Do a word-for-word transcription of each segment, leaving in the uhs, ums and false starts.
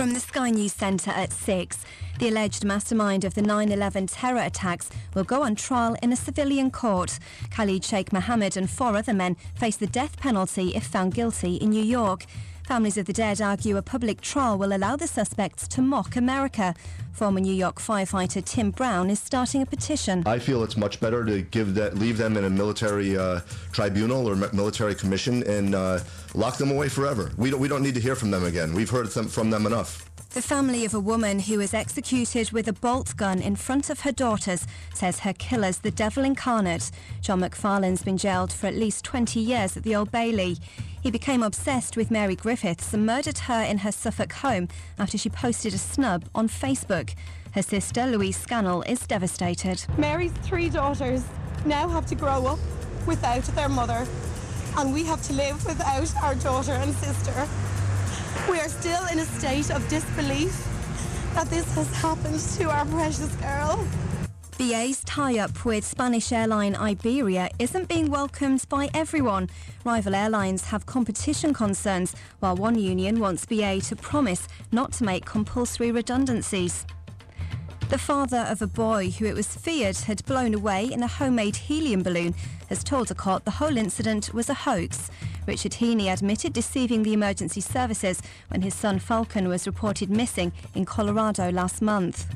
From the Sky News Centre at six, the alleged mastermind of the nine eleven terror attacks will go on trial in a civilian court. Khalid Sheikh Mohammed and four other men face the death penalty if found guilty in New York. Families of the dead argue a public trial will allow the suspects to mock America. Former New York firefighter Tim Brown is starting a petition. I feel it's much better to give that, leave them in a military uh, tribunal or military commission and uh, lock them away forever. We don't, we don't need to hear from them again. We've heard from them enough. The family of a woman who was executed with a bolt gun in front of her daughters says her killer's the devil incarnate. John McFarlane's been jailed for at least twenty years at the Old Bailey. He became obsessed with Mary Griffiths and murdered her in her Suffolk home after she posted a snub on Facebook. Her sister, Louise Scannell, is devastated. Mary's three daughters now have to grow up without their mother, and we have to live without our daughter and sister. We are still in a state of disbelief that this has happened to our precious girl. B A's tie-up with Spanish airline Iberia isn't being welcomed by everyone. Rival airlines have competition concerns, while one union wants B A to promise not to make compulsory redundancies. The father of a boy who it was feared had blown away in a homemade helium balloon has told a court the whole incident was a hoax. Richard Heaney admitted deceiving the emergency services when his son Falcon was reported missing in Colorado last month.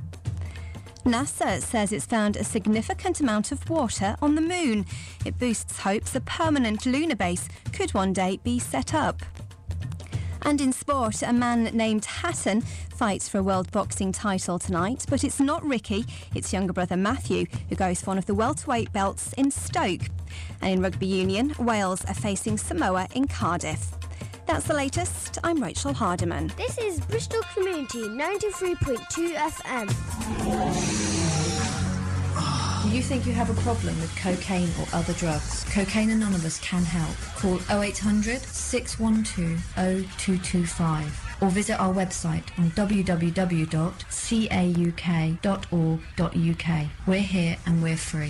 NASA says it's found a significant amount of water on the moon. It boosts hopes a permanent lunar base could one day be set up. And in sport, a man named Hatton fights for a world boxing title tonight, but it's not Ricky, it's younger brother Matthew, who goes for one of the welterweight belts in Stoke. And in rugby union, Wales are facing Samoa in Cardiff. That's the latest. I'm Rachel Hardiman. This is Bristol Community ninety-three point two F M. Do you think you have a problem with cocaine or other drugs? Cocaine Anonymous can help. Call oh eight hundred, six one two, oh two two five or visit our website on w w w dot cauk dot org dot u k. We're here and we're free.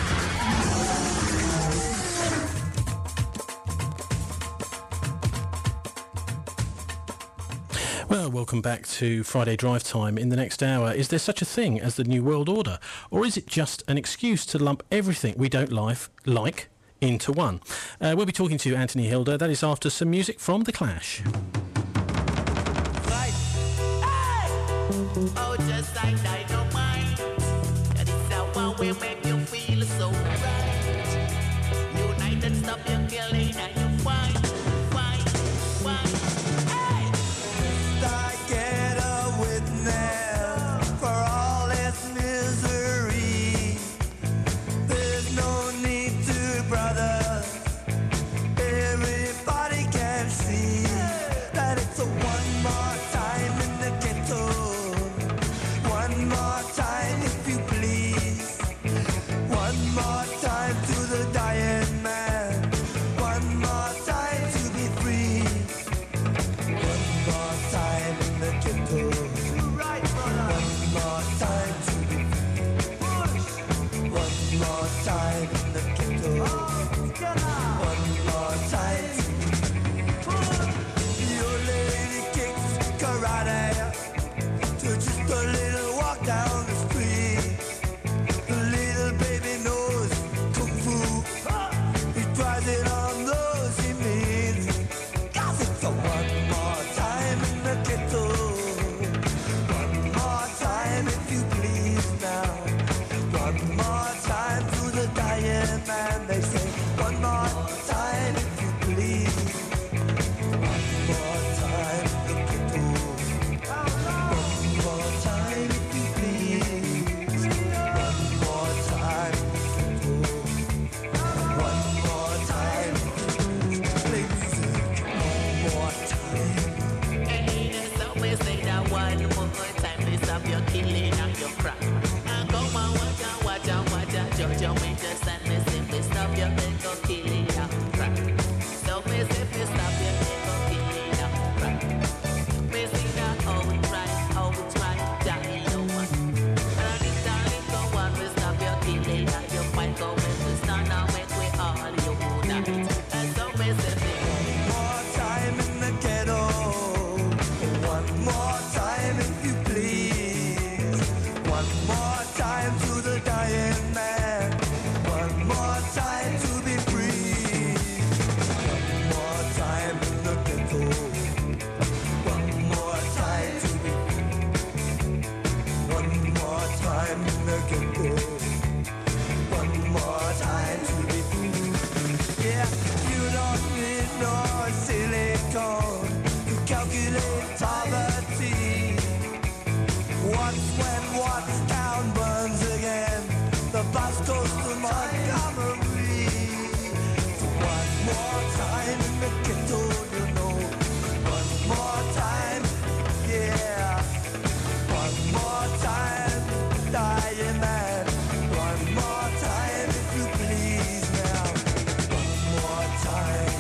Well, welcome back to Friday Drive Time. In the next hour, is there such a thing as the New World Order? Or is it just an excuse to lump everything we don't life, like into one? Uh, we'll be talking to Anthony Hilder. That is after some music from The Clash. Right. Hey! Oh, just like dynamite. That is the one will make you feel so right. United, stop your killing and you fight, fight, fight. Get a witness for all its misery. There's no need to, brothers. Everybody can see that it's a one more time in the ghetto. One more time, if you please. One more time to the dying man. One more time to be free. One more time in the ghetto. Right, one more time to be push. One more time in the ghetto. One more time to be push. Your lady kicks karate to just a little walk down the street. The little baby knows kung fu. He tries it on those he meets. 'Cause it's a one more time in the ghetto. One more time, if you please now. One more time to the dying man. They say one more time, if you please. One more time in the ghetto. One more time, if you please. One more time in the ghetto. One more time, play music. One more time. Somewhere say that one more time, they stop your killing and your crap. And come on, watch out, watch out, watch out, judge your wages and they simply stop your little killing and crap. So we simply stop your little killing and crap. We see that outright, outright, die no one. And it's a little one, we stop your killing and your fight go with we stand and make we all you that. And so we simply one more time in the ghetto. calculate poverty. Once when Watertown burns again, the bus goes to Montgomery. One more time in the ghetto, you know. One more time, yeah. One more time, dying man. One more time, if you please now. One more time.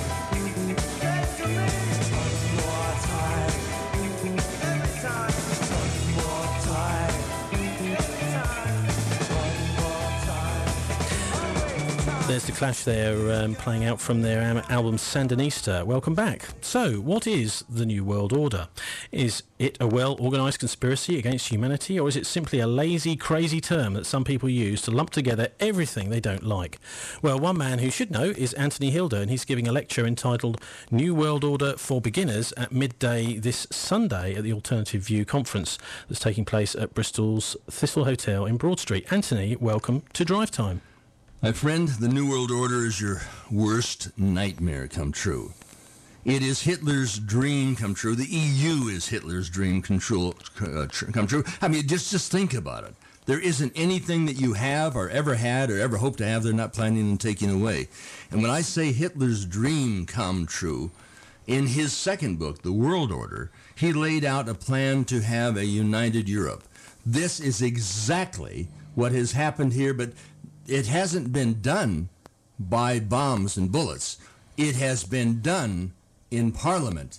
One more time. Every time. One more time. Every time. One more time. There's the Clash there, um, playing out from their am- album Sandinista. Welcome back. So, what is the New World Order? Is it a well-organised conspiracy against humanity, or is it simply a lazy, crazy term that some people use to lump together everything they don't like? Well, one man who should know is Anthony Hilder, and he's giving a lecture entitled New World Order for Beginners at midday this Sunday at the Alternative View Conference that's taking place at Bristol's Thistle Hotel in Broad Street. Anthony, welcome to Drive Time. My friend, the New World Order is your worst nightmare come true. It is Hitler's dream come true. The E U is Hitler's dream control, uh, tr- come true. I mean, just, just think about it. There isn't anything that you have or ever had or ever hope to have they're not planning on taking away. And when I say Hitler's dream come true, in his second book, The World Order, he laid out a plan to have a united Europe. This is exactly what has happened here, but it hasn't been done by bombs and bullets. It has been done in Parliament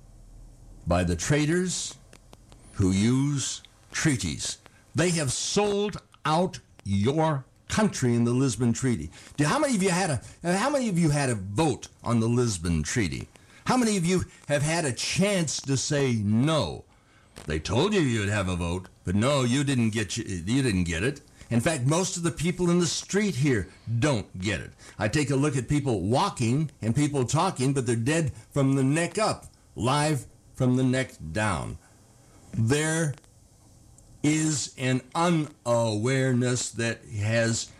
by the traitors who use treaties. They have sold out your country in the Lisbon Treaty. Do- How many of you had a how many of you had a vote on the Lisbon Treaty? How many of you have had a chance to say no? They told you you'd have a vote, but no, you didn't get you, you didn't get it. In fact, most of the people in the street here don't get it. I take a look at people walking and people talking, but they're dead from the neck up, live from the neck down. There is an unawareness that has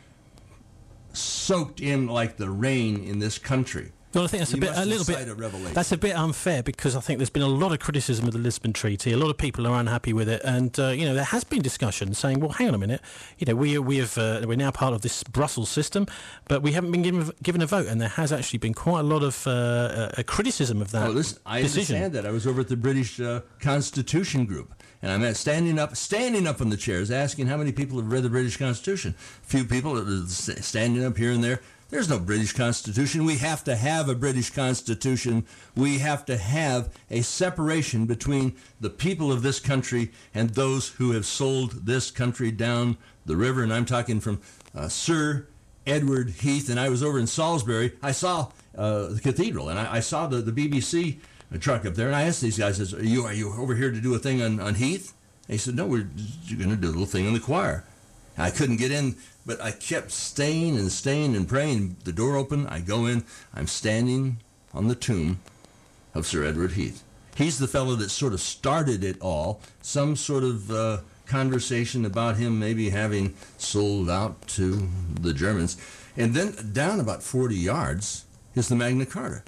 soaked in like the rain in this country. Well, I think that's a You bit, must a little recite bit. a revelation. That's a bit unfair because I think there's been a lot of criticism of the Lisbon Treaty. A lot of people are unhappy with it, and uh, you know there has been discussion saying, "Well, hang on a minute, you know we we have uh, we're now part of this Brussels system, but we haven't been given given a vote." And there has actually been quite a lot of uh, uh, criticism of that Oh, listen, I decision. understand that. I was over at the British uh, Constitution Group, and I'm at standing up, standing up on the chairs, asking how many people have read the British Constitution. A few people are standing up here and there. There's no British Constitution. We have to have a British Constitution. We have to have a separation between the people of this country and those who have sold this country down the river. And I'm talking from uh, Sir Edward Heath. And I was over in Salisbury. I saw uh, the cathedral, and I, I saw the, the B B C truck up there. And I asked these guys, I said, are you, are you over here to do a thing on, on Heath? And he said, no, we're going to do a little thing on the choir. I couldn't get in, but I kept staying and staying and praying. The door opened, I go in, I'm standing on the tomb of Sir Edward Heath. He's the fellow that sort of started it all, some sort of uh, conversation about him maybe having sold out to the Germans. And then down about forty yards is the Magna Carta,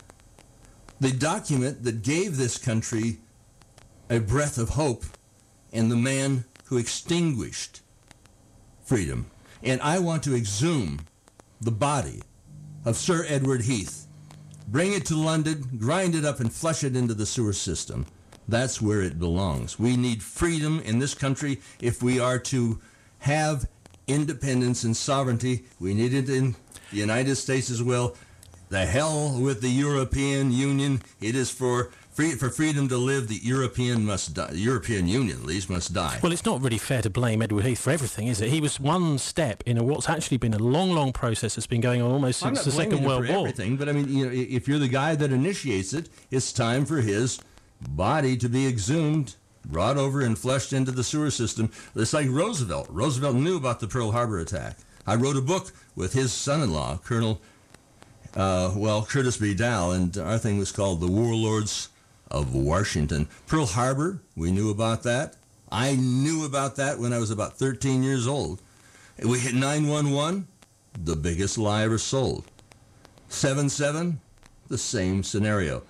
the document that gave this country a breath of hope, and the man who extinguished freedom. And I want to exhume the body of Sir Edward Heath, bring it to London, grind it up, and flush it into the sewer system. That's where it belongs. We need freedom in this country if we are to have independence and sovereignty. We need it in the United States as well. The hell with the European Union. It is for free, for freedom to live, the European must die. The European Union, at least, must die. Well, it's not really fair to blame Edward Heath for everything, is it? He was one step in a, what's actually been a long, long process that's been going on almost I'm since not the Second blaming him World for War. everything, but I mean, you know, if you're the guy that initiates it, it's time for his body to be exhumed, brought over, and flushed into the sewer system. It's like Roosevelt. Roosevelt knew about the Pearl Harbor attack. I wrote a book with his son-in-law, Colonel, uh, well, Curtis B. Dow, and our thing was called The Warlords of Washington. Pearl Harbor, we knew about that. I knew about that when I was about thirteen years old. We hit nine one one, the biggest lie ever sold. seven seven, the same scenario.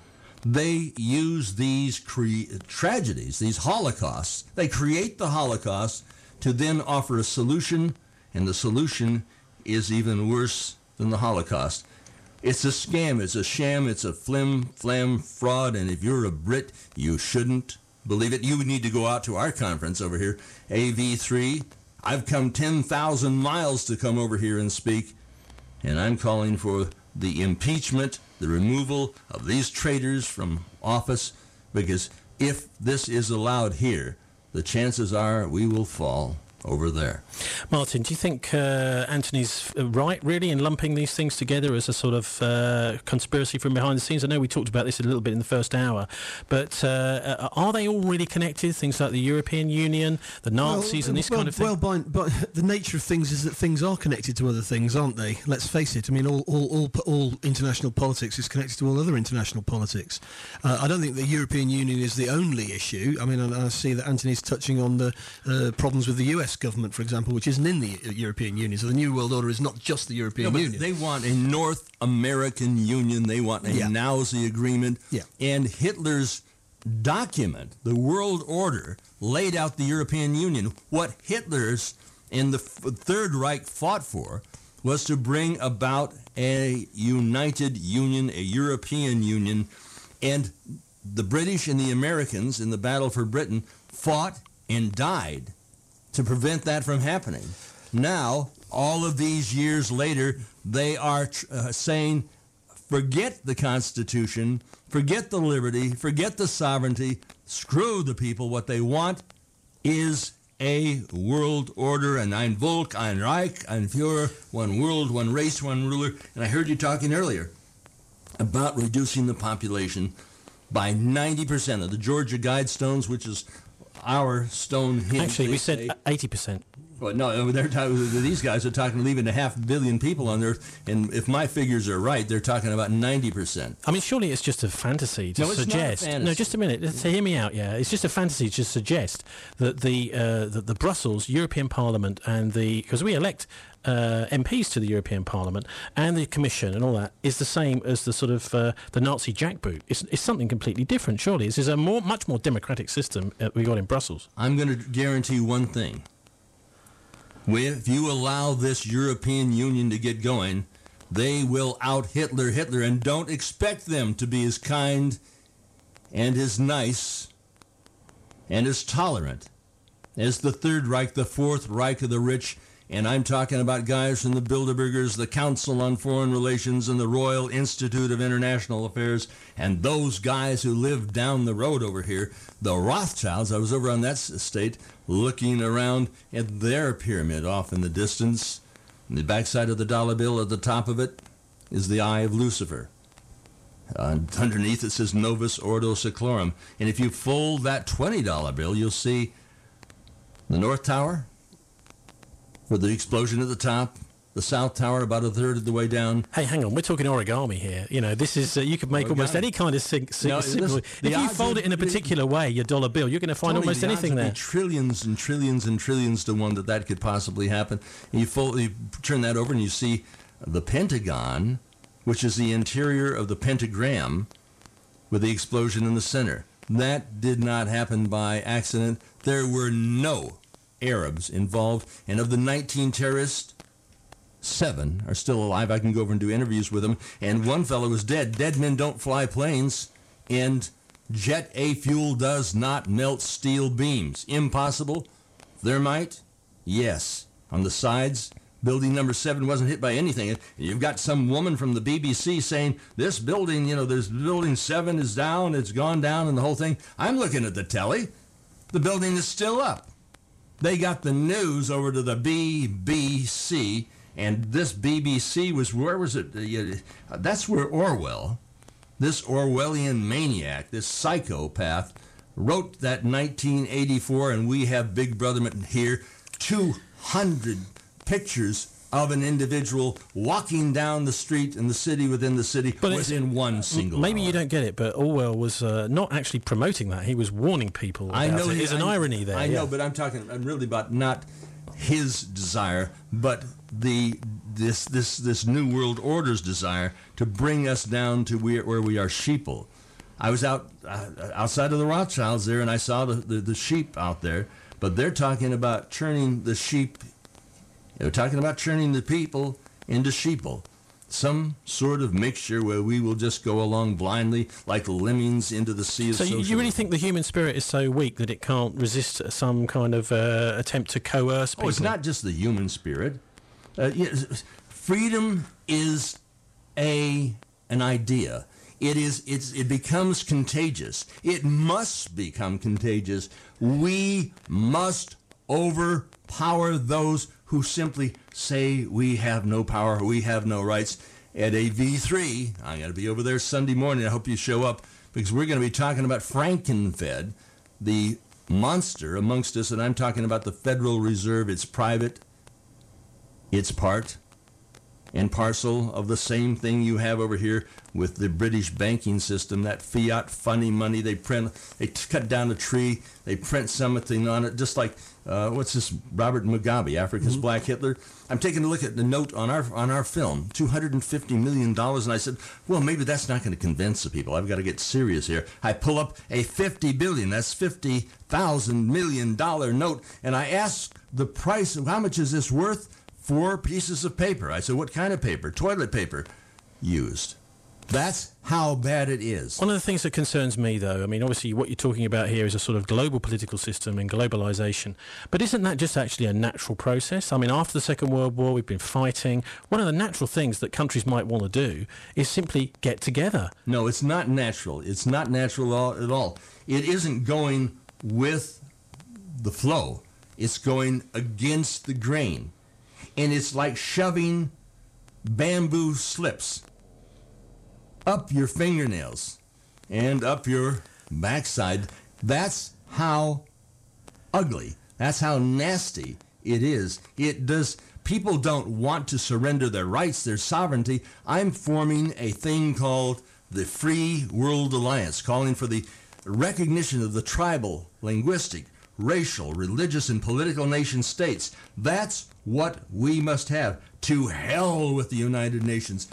They use these cre- tragedies, these holocausts. They create the Holocaust to then offer a solution, and the solution is even worse than the Holocaust. It's a scam, it's a sham, it's a flim, flam, fraud, and if you're a Brit, you shouldn't believe it. You would need to go out to our conference over here, A V three. I've come ten thousand miles to come over here and speak, and I'm calling for the impeachment, the removal of these traitors from office, because if this is allowed here, the chances are we will fall over there. Martin, do you think uh, Anthony's right, really, in lumping these things together as a sort of uh, conspiracy from behind the scenes? I know we talked about this a little bit in the first hour, but uh, are they all really connected? Things like the European Union, the Nazis, well, and this well, kind of thing? Well, by, but the nature of things is that things are connected to other things, aren't they? Let's face it. I mean, all all, all, all international politics is connected to all other international politics. Uh, I don't think the European Union is the only issue. I mean, I, I see that Anthony's touching on the uh, problems with the U S government, for example, which isn't in the European Union. So the New World Order is not just the European no, Union. They want a North American Union. They want a yeah. Nazi agreement. Yeah. And Hitler's document, the World Order, laid out the European Union. What Hitler's and the F- Third Reich fought for was to bring about a united union, a European Union. And the British and the Americans in the battle for Britain fought and died to prevent that from happening. Now, all of these years later, they are uh, saying, forget the Constitution, forget the liberty, forget the sovereignty, screw the people. What they want is a world order, and ein Volk, ein Reich, ein Führer, one world, one race, one ruler. And I heard you talking earlier about reducing the population by ninety percent of the Georgia Guidestones, which is our stone hinge. Actually, we said eighty percent. Well, no, they're talking, these guys are talking leaving a half billion people on Earth, and if my figures are right, they're talking about ninety percent. I mean, surely it's just a fantasy to no, it's suggest. Not a fantasy. No, just a minute. Let's hear me out. Yeah, it's just a fantasy to suggest that the uh, that the Brussels European Parliament and the because we elect uh, M Ps to the European Parliament and the Commission and all that is the same as the sort of uh, the Nazi jackboot. It's, it's something completely different. Surely this is a more much more democratic system uh, we got in Brussels. I'm going to guarantee one thing. If you allow this European Union to get going, they will out Hitler Hitler, and don't expect them to be as kind and as nice and as tolerant as the Third Reich, the Fourth Reich of the rich. And I'm talking about guys from the Bilderbergers, the Council on Foreign Relations, and the Royal Institute of International Affairs, and those guys who live down the road over here, the Rothschilds. I was over on that estate looking around at their pyramid off in the distance. And the backside of the dollar bill at the top of it is the Eye of Lucifer. Uh, underneath it says Novus Ordo Seclorum. And if you fold that twenty dollar bill, you'll see the North Tower, with the explosion at the top, the South Tower about a third of the way down. Hey, hang on, we're talking origami here. You know, this is uh, you could make origami. Almost any kind of sig- sig- no, symbol. If you fold it in a particular way, your dollar bill, you're going to find Tony, almost the anything odds there. Would be trillions and trillions and trillions to one that that could possibly happen. And you, fold, you turn that over and you see the Pentagon, which is the interior of the pentagram, with the explosion in the center. That did not happen by accident. There were no Arabs involved, and of the nineteen terrorists, seven are still alive. I can go over and do interviews with them, and one fellow was dead. Dead men don't fly planes, and jet A fuel does not melt steel beams. Impossible. Thermite? Yes. On the sides, building number seven wasn't hit by anything. And you've got some woman from the B B C saying, this building, you know, this building seven is down, it's gone down, and the whole thing. I'm looking at the telly. The building is still up. They got the news over to the B B C, and this B B C was, where was it? Uh, that's where Orwell, this Orwellian maniac, this psychopath, wrote that nineteen eighty-four, and we have Big Brother here, two hundred pictures of an individual walking down the street in the city within the city but within one single Maybe hour. You don't get it, but Orwell was uh, not actually promoting that. He was warning people about I know it. he, There's an I, irony there. I yeah. know, but I'm talking I'm really about not his desire, but the this this this New World Order's desire to bring us down to where, where we are sheeple. I was out uh, outside of the Rothschilds there, and I saw the, the, the sheep out there. But they're talking about turning the sheep, they're talking about turning the people into sheeple. Some sort of mixture where we will just go along blindly like lemmings into the sea of So you, socialism. you really think the human spirit is so weak that it can't resist some kind of uh, attempt to coerce people? Oh, it's not just the human spirit. Uh, yes, freedom is a an idea. It is. It's. It becomes contagious. It must become contagious. We must overpower those who simply say we have no power, we have no rights. At A V three, I got to be over there Sunday morning. I hope you show up because we're going to be talking about Frankenfed, the monster amongst us, and I'm talking about the Federal Reserve. It's private. It's part and parcel of the same thing you have over here with the British banking system, that fiat funny money. They print, they t- cut down a tree, they print something on it, just like, uh, what's this, Robert Mugabe, Africa's Mm-hmm. Black Hitler. I'm taking a look at the note on our on our film, two hundred fifty million dollars, and I said, well, maybe that's not going to convince the people. I've got to get serious here. I pull up a fifty billion dollars, that's fifty thousand million dollar note, and I ask the price of how much is this worth? Four pieces of paper. I said, what kind of paper? Toilet paper. Used. That's how bad it is. One of the things that concerns me, though, I mean, obviously what you're talking about here is a sort of global political system and globalization. But isn't that just actually a natural process? I mean, after the Second World War, we've been fighting. One of the natural things that countries might want to do is simply get together. No, it's not natural. It's not natural at all. It isn't going with the flow. It's going against the grain. And it's like shoving bamboo slips up your fingernails and up your backside. That's how ugly, that's how nasty it is. It does. People don't want to surrender their rights, their sovereignty. I'm forming a thing called the Free World Alliance, calling for the recognition of the tribal, linguistic, racial, religious, and political nation states. That's what we must have. To hell with the United Nations.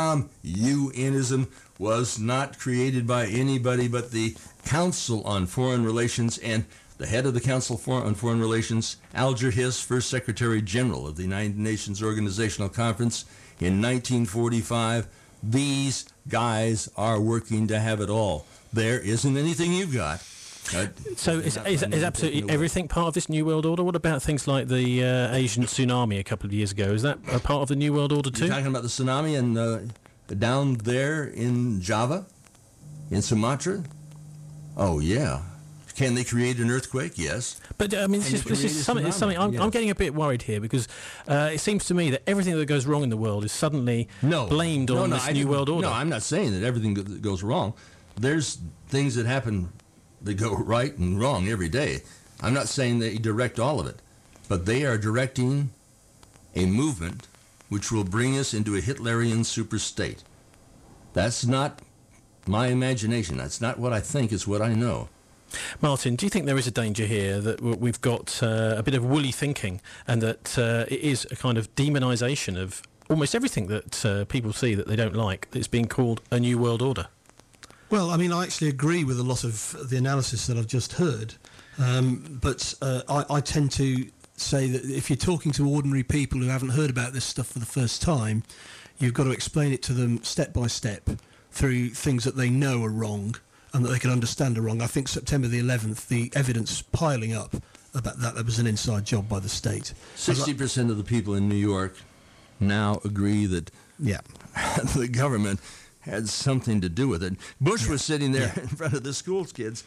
Communism was not created by anybody but the Council on Foreign Relations, and the head of the Council on Foreign Relations, Alger Hiss, first Secretary General of the United Nations Organizational Conference in nineteen forty-five. These guys are working to have it all. There isn't anything you've got. Uh, so is, is, is absolutely everything part of this New World Order? What about things like the uh, Asian tsunami a couple of years ago? Is that a part of the New World Order too? You're talking about the tsunami and uh, down there in Java, in Sumatra? Oh, yeah. Can they create an earthquake? Yes. But, I mean, this is, this is something, it's something I'm, yeah. I'm getting a bit worried here because uh, it seems to me that everything that goes wrong in the world is suddenly no. blamed no, on no, this I New World Order. No, I'm not saying that everything that goes wrong. There's things that happen that go right and wrong every day. I'm not saying they direct all of it, but they are directing a movement which will bring us into a Hitlerian super state. That's not my imagination. That's not what I think. It's what I know. Martin, do you think there is a danger here that w- we've got uh, a bit of woolly thinking and that uh, it is a kind of demonisation of almost everything that uh, people see that they don't like, that's being called a New World Order? Well, I mean, I actually agree with a lot of the analysis that I've just heard, um, but uh, I, I tend to say that if you're talking to ordinary people who haven't heard about this stuff for the first time, you've got to explain it to them step by step through things that they know are wrong and that they can understand are wrong. I think September the eleventh, the evidence piling up about that, that was an inside job by the state. sixty percent of the people in New York now agree that yeah. the government had something to do with it. Bush yeah. was sitting there yeah. in front of the school kids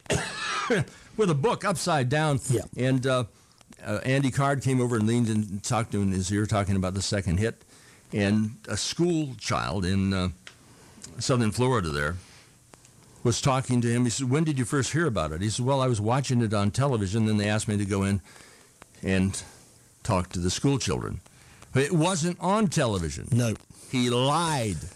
with a book upside down, yeah. and uh, uh, Andy Card came over and leaned in and talked to him in his ear, talking about the second hit, and a school child in uh, southern Florida there was talking to him. He said, when did you first hear about it? He said, well, I was watching it on television, then they asked me to go in and talk to the school children. But it wasn't on television. No. He lied.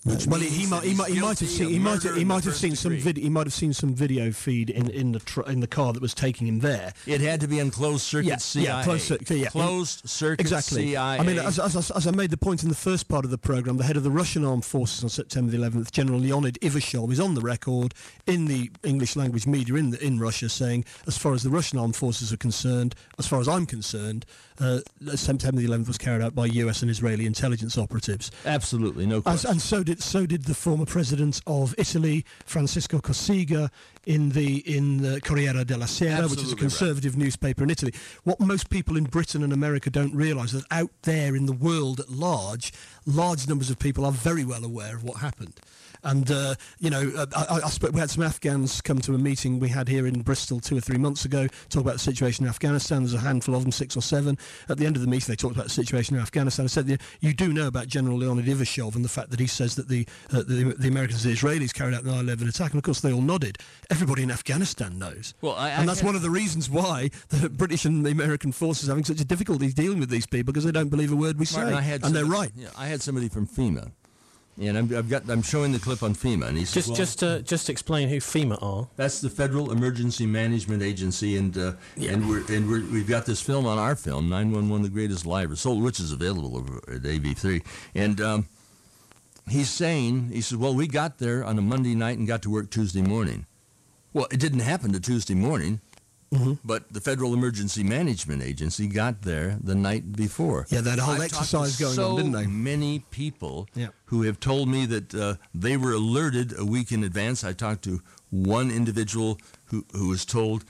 Well, he, he might he might he might have seen he might have, he might have seen some vid, he might have seen some video feed in in the tr- in the car that was taking him there. It had to be on closed circuit yeah, C I A. Yeah, closed circuit. Yeah. Closed circuit exactly. C I A. I mean, as, as, as I made the point in the first part of the programme, the head of the Russian Armed Forces on September the eleventh, General Leonid Ivashov, is on the record in the English language media in the, in Russia saying, as far as the Russian Armed Forces are concerned, as far as I'm concerned, uh, September the eleventh was carried out by U S and Israeli intelligence operatives. Absolutely, no question. As, and so did so did the former president of Italy, Francisco Cossiga, in the in the Corriere della Sera, Absolutely which is a conservative right. newspaper in Italy. What most people in Britain and America don't realise is that out there in the world at large, large numbers of people are very well aware of what happened. And, uh, you know, I, I spoke, we had some Afghans come to a meeting we had here in Bristol two or three months ago, talk about the situation in Afghanistan. There's a handful of them, six or seven. At the end of the meeting, they talked about the situation in Afghanistan. I said, you do know about General Leonid Ivashov and the fact that he says that the, uh, the, the Americans and the Israelis carried out the nine eleven attack. And, of course, they all nodded. Everybody in Afghanistan knows. Well, I, and I that's had... one of the reasons why the British and the American forces are having such a difficulty dealing with these people, because they don't believe a word we say. Martin, I had and somebody, they're right. Yeah, I had somebody from FEMA. And I'm, I've got, I'm showing the clip on FEMA, and he says, just, well, just, uh, just explain who FEMA are. That's the Federal Emergency Management Agency, and uh, yeah. and we're and we're, we've got this film on our film, nine one one: The Greatest Lie Ever Sold, which is available over at A V three. And um, he's saying, he says, well, we got there on a Monday night and got to work Tuesday morning. Well, it didn't happen to Tuesday morning. Mm-hmm. But the Federal Emergency Management Agency got there the night before. Yeah, they had a whole I've exercise going so on, didn't they? Many people yeah. who have told me that uh, they were alerted a week in advance. I talked to one individual who, who was told,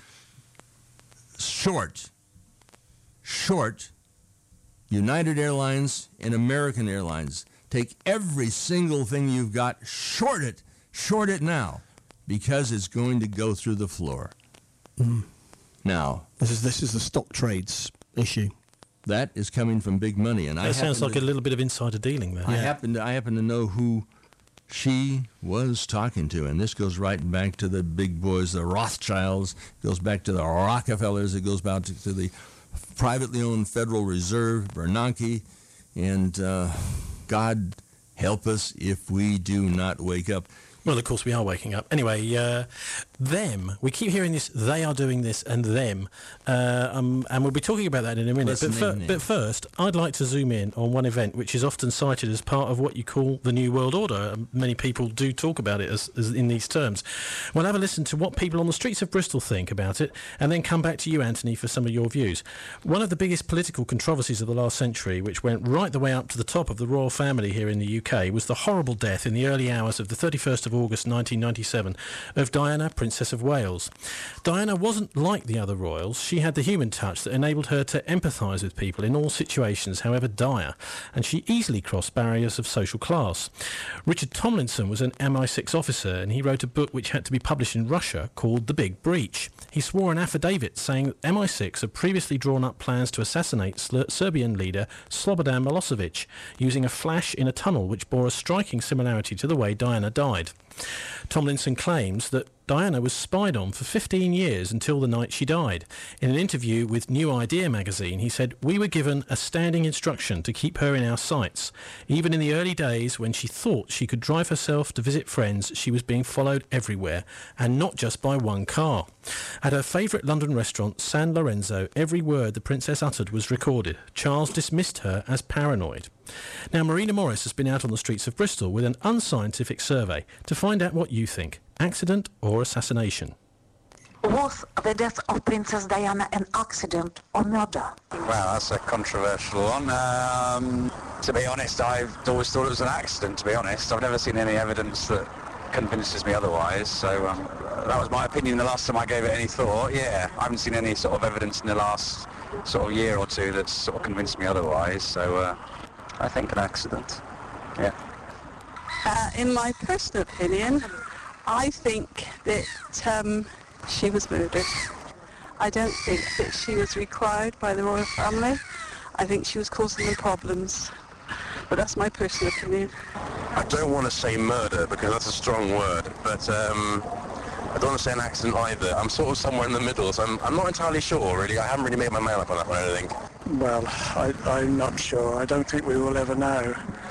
short, short, United Airlines and American Airlines, take every single thing you've got, short it, short it now, because it's going to go through the floor. Mm. Now, this is this is the stock trades issue. That is coming from big money, and that I sounds like to, a little bit of insider dealing there. I yeah. happen to I happen to know who she was talking to, and this goes right back to the big boys, the Rothschilds. It goes back to the Rockefellers. It goes back to, to the privately owned Federal Reserve, Bernanke, and uh, God help us if we do not wake up. Well, of course, we are waking up. Anyway, uh, them, we keep hearing this, they are doing this, and them, uh, um, and we'll be talking about that in a minute. But, fir- but first, I'd like to zoom in on one event which is often cited as part of what you call the New World Order. Many people do talk about it as, as in these terms. We'll have a listen to what people on the streets of Bristol think about it, and then come back to you, Anthony, for some of your views. One of the biggest political controversies of the last century, which went right the way up to the top of the royal family here in the U K, was the horrible death in the early hours of the thirty-first of August nineteen ninety-seven of Diana, Princess of Wales. Diana wasn't like the other royals. She had the human touch that enabled her to empathise with people in all situations, however dire, and she easily crossed barriers of social class. Richard Tomlinson was an M I six officer, and he wrote a book which had to be published in Russia called The Big Breach. He swore an affidavit saying that M I six had previously drawn up plans to assassinate Sl- Serbian leader Slobodan Milosevic using a flash in a tunnel which bore a striking similarity to the way Diana died. Tomlinson claims that Diana was spied on for fifteen years until the night she died. In an interview with New Idea magazine, he said, "We were given a standing instruction to keep her in our sights. Even in the early days when she thought she could drive herself to visit friends, she was being followed everywhere, and not just by one car." At her favourite London restaurant, San Lorenzo, every word the princess uttered was recorded. Charles dismissed her as paranoid. Now, Marina Morris has been out on the streets of Bristol with an unscientific survey to find out what you think. Accident or assassination? Was the death of Princess Diana an accident or murder? Well, that's a controversial one. Um, to be honest, I've always thought it was an accident, to be honest. I've never seen any evidence that convinces me otherwise, so um, that was my opinion the last time I gave it any thought. Yeah, I haven't seen any sort of evidence in the last sort of year or two that's sort of convinced me otherwise, so uh, I think an accident, yeah. Uh, in my personal opinion, I think that um, she was murdered. I don't think that she was required by the royal family. I think she was causing them problems. But that's my personal opinion. I don't want to say murder because that's a strong word, but um, I don't want to say an accident either. I'm sort of somewhere in the middle, so I'm, I'm not entirely sure, really. I haven't really made my mind up on that one, I think. Well, I, I'm not sure. I don't think we will ever know.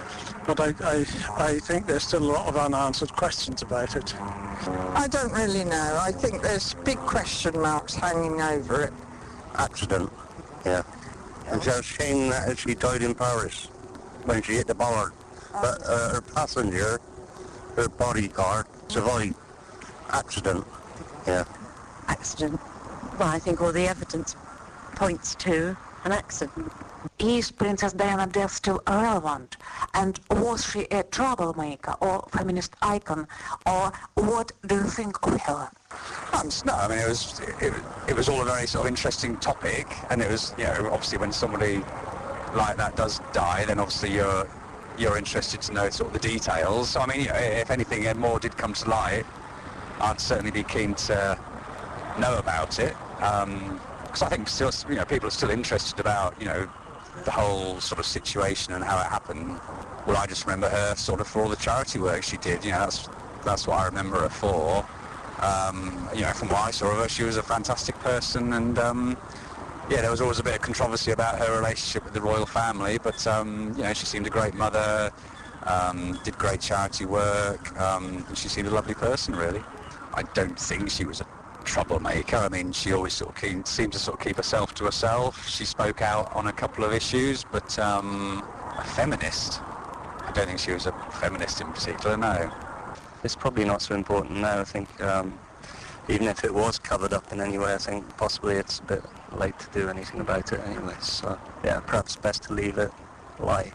but I, I, I think there's still a lot of unanswered questions about it. I don't really know. I think there's big question marks hanging over it. Accident, yeah. It's a shame that she died in Paris when she hit the bollard. But uh, her passenger, her bodyguard, survived. Accident, yeah. Accident? Well, I think all the evidence points to an accident. Is Princess Diana death still relevant? And was she a troublemaker or feminist icon? Or what do you think of her? Um, no, I mean, it was it, it was all a very sort of interesting topic, and it was, you know, obviously when somebody like that does die, then obviously you're you're interested to know sort of the details. So, I mean, you know, if anything more did come to light, I'd certainly be keen to know about it, because um, I think still, you know, people are still interested about, you know, the whole sort of situation and how it happened. Well, I just remember her sort of for all the charity work she did. You know, that's that's what I remember her for. Um, you know, from what I saw of her, she was a fantastic person, and um, yeah, there was always a bit of controversy about her relationship with the royal family, but um, you know, she seemed a great mother, um, did great charity work, um, and she seemed a lovely person, really. I don't think she was a troublemaker. I mean, she always sort of keen, seemed to sort of keep herself to herself. She spoke out on a couple of issues, but um, a feminist? I don't think she was a feminist in particular, no. It's probably not so important now. I think um, even if it was covered up in any way, I think possibly it's a bit late to do anything about it anyway. So, yeah, perhaps best to leave it lie.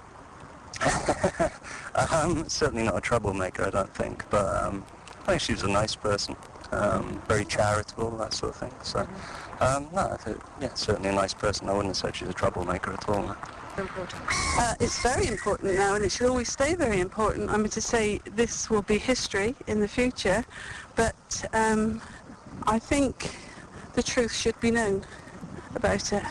um, certainly not a troublemaker, I don't think, but um, I think she was a nice person. Um, very charitable, that sort of thing. So, um, no, I think, yeah, certainly a nice person. I wouldn't have said she's a troublemaker at all. No. Uh, it's very important now, and it should always stay very important. I mean, to say this will be history in the future, but um, I think the truth should be known about it.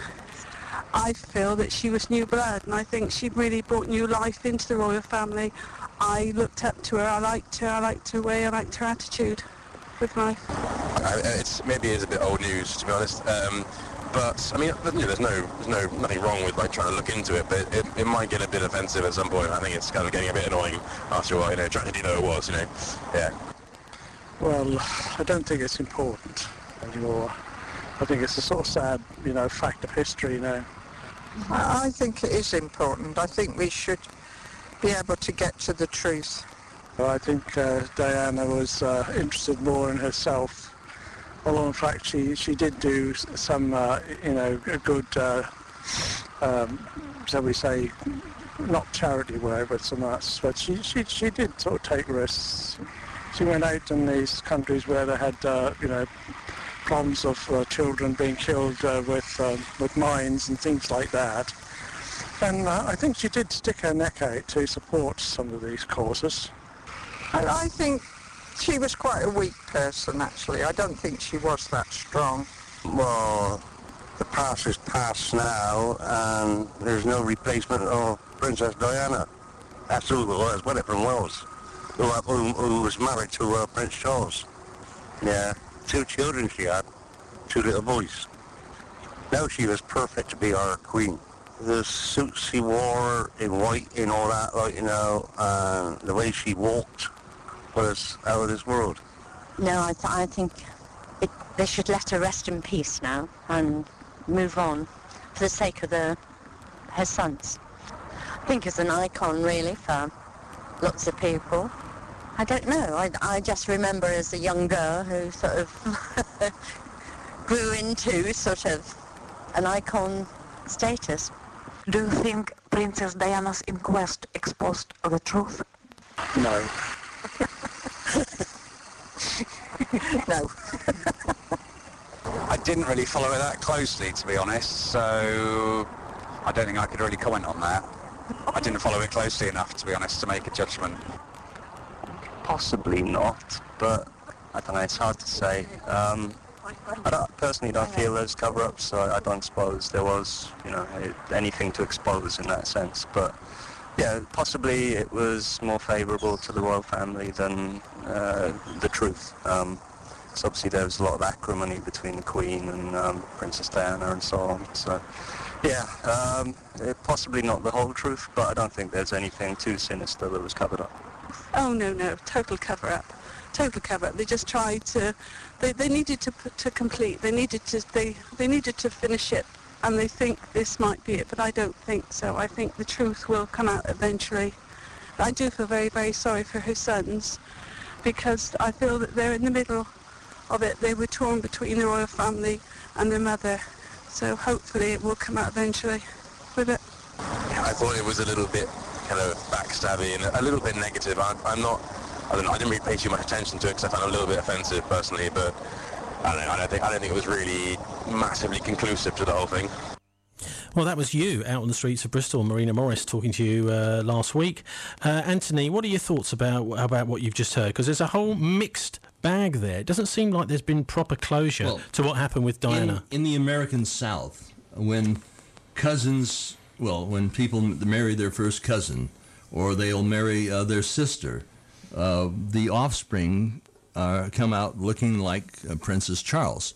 I feel that she was new blood, and I think she really brought new life into the royal family. I looked up to her, I liked her, I liked her way, I liked her attitude with life. I, it's maybe it's a bit old news, to be honest. Um, but I mean, you know, there's no, there's no nothing wrong with like trying to look into it, but it, it might get a bit offensive at some point. I think it's kind of getting a bit annoying after a while, you know, trying to you know it was, you know, yeah. Well, I don't think it's important anymore. I think it's a sort of sad, you know, fact of history now. I think it is important. I think we should be able to get to the truth. I think uh, Diana was uh, interested more in herself, although in fact she, she did do some, uh, you know, good, uh, um, shall we say, not charity work, but some arts, but she, she, she did sort of take risks. She went out in these countries where they had, uh, you know, problems of uh, children being killed uh, with, uh, with mines and things like that. And uh, I think she did stick her neck out to support some of these causes. And I think she was quite a weak person, actually. I don't think she was that strong. Well, the past is past now, and there's no replacement of Princess Diana. That's who it was, what it from Wales, who, who, who was married to uh, Prince Charles. Yeah, two children she had, two little boys. No, she was perfect to be our queen. The suits she wore in white and all that, like, you know, and the way she walked was out of this world. No, I, th- I think it, they should let her rest in peace now and move on for the sake of the, her sons. I think it's an icon, really, for lots of people. I don't know. I, I just remember as a young girl who sort of grew into sort of an icon status. Do you think Princess Diana's inquest exposed the truth? No. No. I didn't really follow it that closely, to be honest, so I don't think I could really comment on that. I didn't follow it closely enough, to be honest, to make a judgment. Possibly not, but I don't know, it's hard to say. Um, I don't, personally don't feel there's cover-ups, so I don't suppose there was, you know, anything to expose in that sense. But yeah, possibly it was more favourable to the royal family than uh, the truth. Um, So obviously there was a lot of acrimony between the Queen and um, Princess Diana and so on. So, yeah, um, eh, possibly not the whole truth, but I don't think there's anything too sinister that was covered up. Oh, no, no, total cover-up. Total cover-up. They just tried to, they, they needed to put- to complete, they needed to, they, they needed to finish it, and they think this might be it, but I don't think so. I think the truth will come out eventually. I do feel very, very sorry for her sons, because I feel that they're in the middle of it. They were torn between the royal family and their mother, so hopefully it will come out eventually with it. I thought it was a little bit kind of backstabby and a little bit negative. I, I'm not, I don't know, I didn't really pay too much attention to it because I found it a little bit offensive personally, but I don't know, I don't think, I don't think it was really massively conclusive to the whole thing. Well, that was you out on the streets of Bristol, Marina Morris, talking to you uh, last week. Uh, Anthony, what are your thoughts about about what you've just heard? Because there's a whole mixed bag there. It doesn't seem like there's been proper closure Well, to what happened with Diana. In, in the American South, when cousins, well, when people marry their first cousin, or they'll marry uh, their sister, uh, the offspring uh, come out looking like uh, Princess Charles.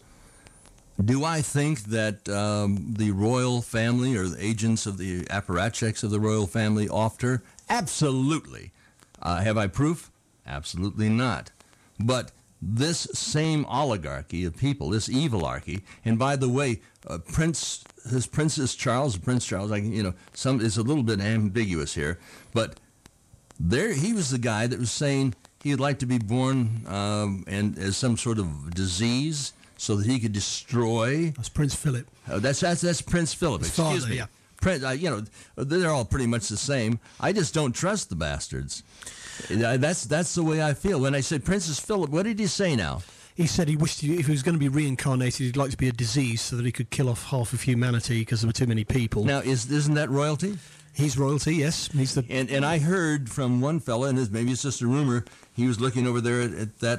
Do I think that um, the royal family or the agents of the apparatchiks of the royal family offed her? Absolutely. Uh, have I proof? Absolutely not. But this same oligarchy of people, this evilarchy, and by the way, uh, Prince, his Princess Charles, Prince Charles, I, you know, some it's a little bit ambiguous here, but there he was the guy that was saying he'd like to be born um, and as some sort of disease, so that he could destroy. That's Prince Philip. Uh, that's that's that's Prince Philip. His Excuse father, me. yeah. Prince, uh, you know, they're all pretty much the same. I just don't trust the bastards. Uh, That's that's the way I feel. When I say Princess Philip, what did he say now? He said he wished he, if he was going to be reincarnated, he'd like to be a disease so that he could kill off half of humanity because there were too many people. Now, is isn't that royalty? He's royalty, yes. He's the and and I heard from one fella, and his, maybe it's just a rumor. He was looking over there at, at that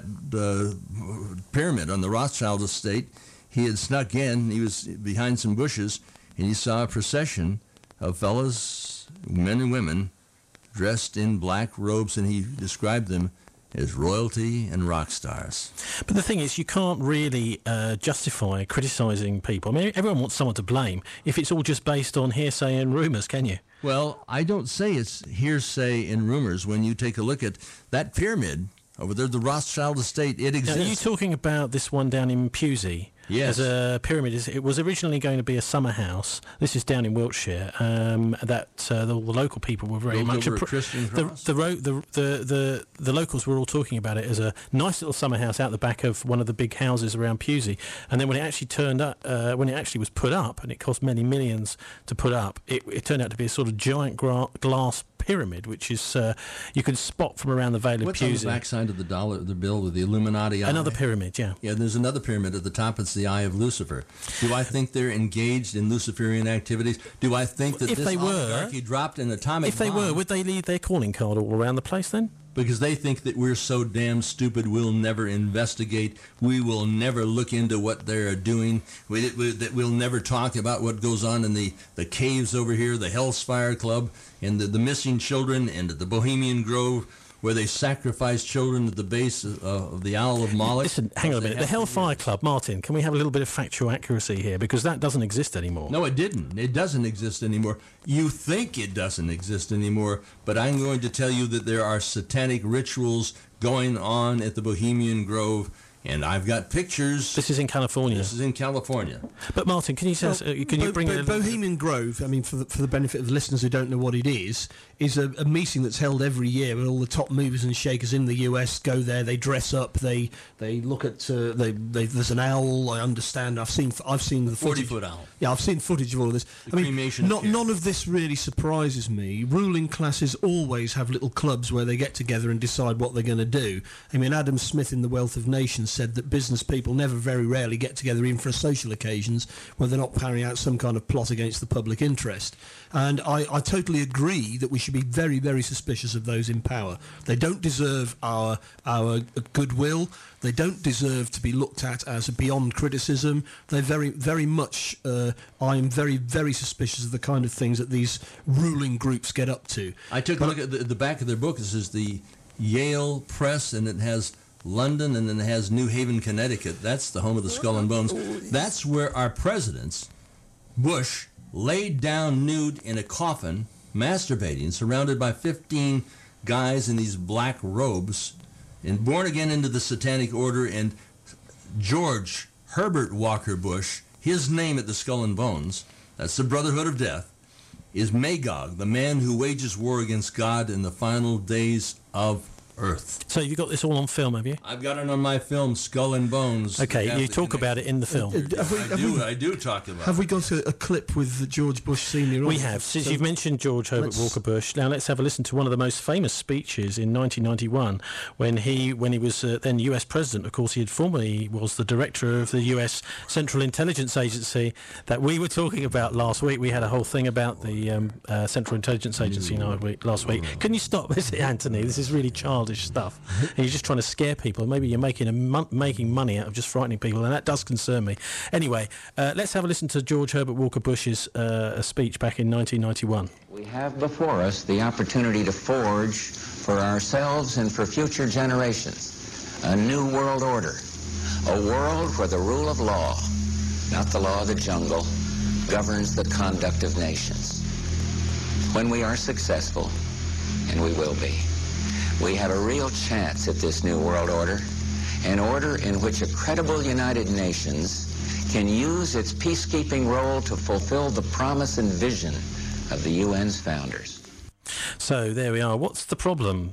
uh, pyramid on the Rothschild estate. He had snuck in. He was behind some bushes, and he saw a procession of fellas, men and women, dressed in black robes, and he described them as royalty and rock stars. But the thing is, you can't really uh, justify criticising people. I mean, everyone wants someone to blame if it's all just based on hearsay and rumours, can you? Well, I don't say it's hearsay and rumors. When you take a look at that pyramid over there, the Rothschild estate, it Now, exists. are you talking about this one down in Pewsey? Yes. As a pyramid. It was originally going to be a summer house. This is down in Wiltshire. Um, that uh, the, the local people were very Built much... over a appro- Christian the, cross? the, ro- the, the, the, the locals were all talking about it as a nice little summer house out the back of one of the big houses around Pewsey. And then when it actually turned up, uh, when it actually was put up, and it cost many millions to put up, it, it turned out to be a sort of giant gra- glass pyramid, which is uh, you can spot from around the Vale of What's on Pewsey. the backside of the dollar, the bill with the Illuminati eye? Another pyramid, yeah. Yeah, there's another pyramid at the top. It's the Eye of Lucifer. Do I think they're engaged in Luciferian activities? Do I think that If this they were- oligarchy dropped an atomic If they bomb were, would they leave their calling card all around the place then? because they think that we're so damn stupid we'll never investigate, we will never look into what they're doing, we, we, that we'll never talk about what goes on in the, the caves over here, the Hellfire Club, and the, the missing children, and the Bohemian Grove, where they sacrifice children at the base of, uh, of the Owl of Moloch. Listen, hang on a minute. The Hellfire Club, Martin, can we have a little bit of factual accuracy here? Because that doesn't exist anymore. No, it didn't. It doesn't exist anymore. You think it doesn't exist anymore, but I'm going to tell you that there are satanic rituals going on at the Bohemian Grove, and I've got pictures. This is in California. This is in California. But Martin, can you tell us, uh, can you Bo- bring Bo- it? A Bohemian Grove, I mean, for the, for the benefit of listeners who don't know what it is, is a, a meeting that's held every year where all the top movers and shakers in the U S go there. They dress up. They they look at. Uh, they, they there's an owl. I understand. I've seen I've seen the footage. forty-foot owl. Yeah, I've seen footage of all of this. The I mean, cremation not, chair. none of this really surprises me. Ruling classes always have little clubs where they get together and decide what they're going to do. I mean, Adam Smith in The Wealth of Nations said that business people never very rarely get together even for social occasions where they're not carrying out some kind of plot against the public interest. And I, I totally agree that we should be very, very suspicious of those in power. They don't deserve our our goodwill. They don't deserve to be looked at as beyond criticism. They're very, very much, uh, I am very, very suspicious of the kind of things that these ruling groups get up to. I took a look at the, the back of their book. This is the Yale Press, and it has London, and then it has New Haven, Connecticut. That's the home of the Skull and Bones. That's where our presidents, Bush, laid down nude in a coffin, masturbating, surrounded by fifteen guys in these black robes, and born again into the Satanic Order. And George Herbert Walker Bush, his name at the Skull and Bones, that's the Brotherhood of Death, is Magog, the man who wages war against God in the final days of Earth. So you've got this all on film, have you? I've got it on my film, Skull and Bones. Okay, you talk about it in the film. Uh, uh, have we- I have do. we- I do talk about. Have it. we got a, a clip with George Bush Senior? We on? have. Since So you've mentioned George Herbert let's- Walker Bush, now let's have a listen to one of the most famous speeches in nineteen ninety-one when he when he was uh, then U S President. Of course, he had formerly was the director of the U S Central Intelligence Agency that we were talking about last week. We had a whole thing about the um, uh, Central Intelligence Agency night week, last week. Can you stop this, Anthony? This is really childish stuff. And you're just trying to scare people. Maybe you're making a mon- making money out of just frightening people, and that does concern me. Anyway, uh, let's have a listen to George Herbert Walker Bush's uh, speech back in nineteen ninety-one. We have before us the opportunity to forge for ourselves and for future generations a new world order, a world where the rule of law, not the law of the jungle, governs the conduct of nations. When we are successful, and we will be, we have a real chance at this new world order, an order in which a credible United Nations can use its peacekeeping role to fulfill the promise and vision of the U N's founders. So there we are. What's the problem,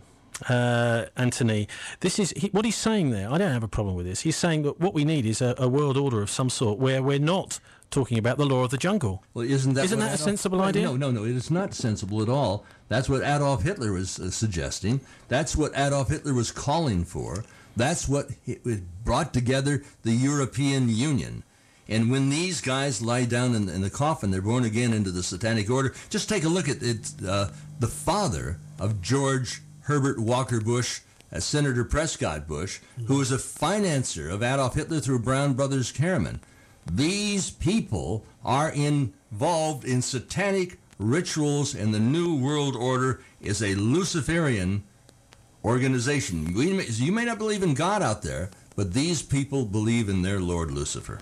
uh, Anthony? This is he, what he's saying there. I don't have a problem with this. He's saying that what we need is a, a world order of some sort where we're not talking about the law of the jungle. Well, isn't that isn't what that a Adolf- sensible no, idea? No, no, no. It is not sensible at all. That's what Adolf Hitler was uh, suggesting. That's what Adolf Hitler was calling for. That's what it, it brought together the European Union. And when these guys lie down in, in the coffin, they're born again into the Satanic Order. Just take a look at it. Uh, the father of George Herbert Walker Bush, uh, Senator Prescott Bush, who was a financer of Adolf Hitler through Brown Brothers Karaman. These people are involved in satanic rituals, and the New World Order is a Luciferian organization. We may, you may not believe in God out there, but these people believe in their Lord Lucifer.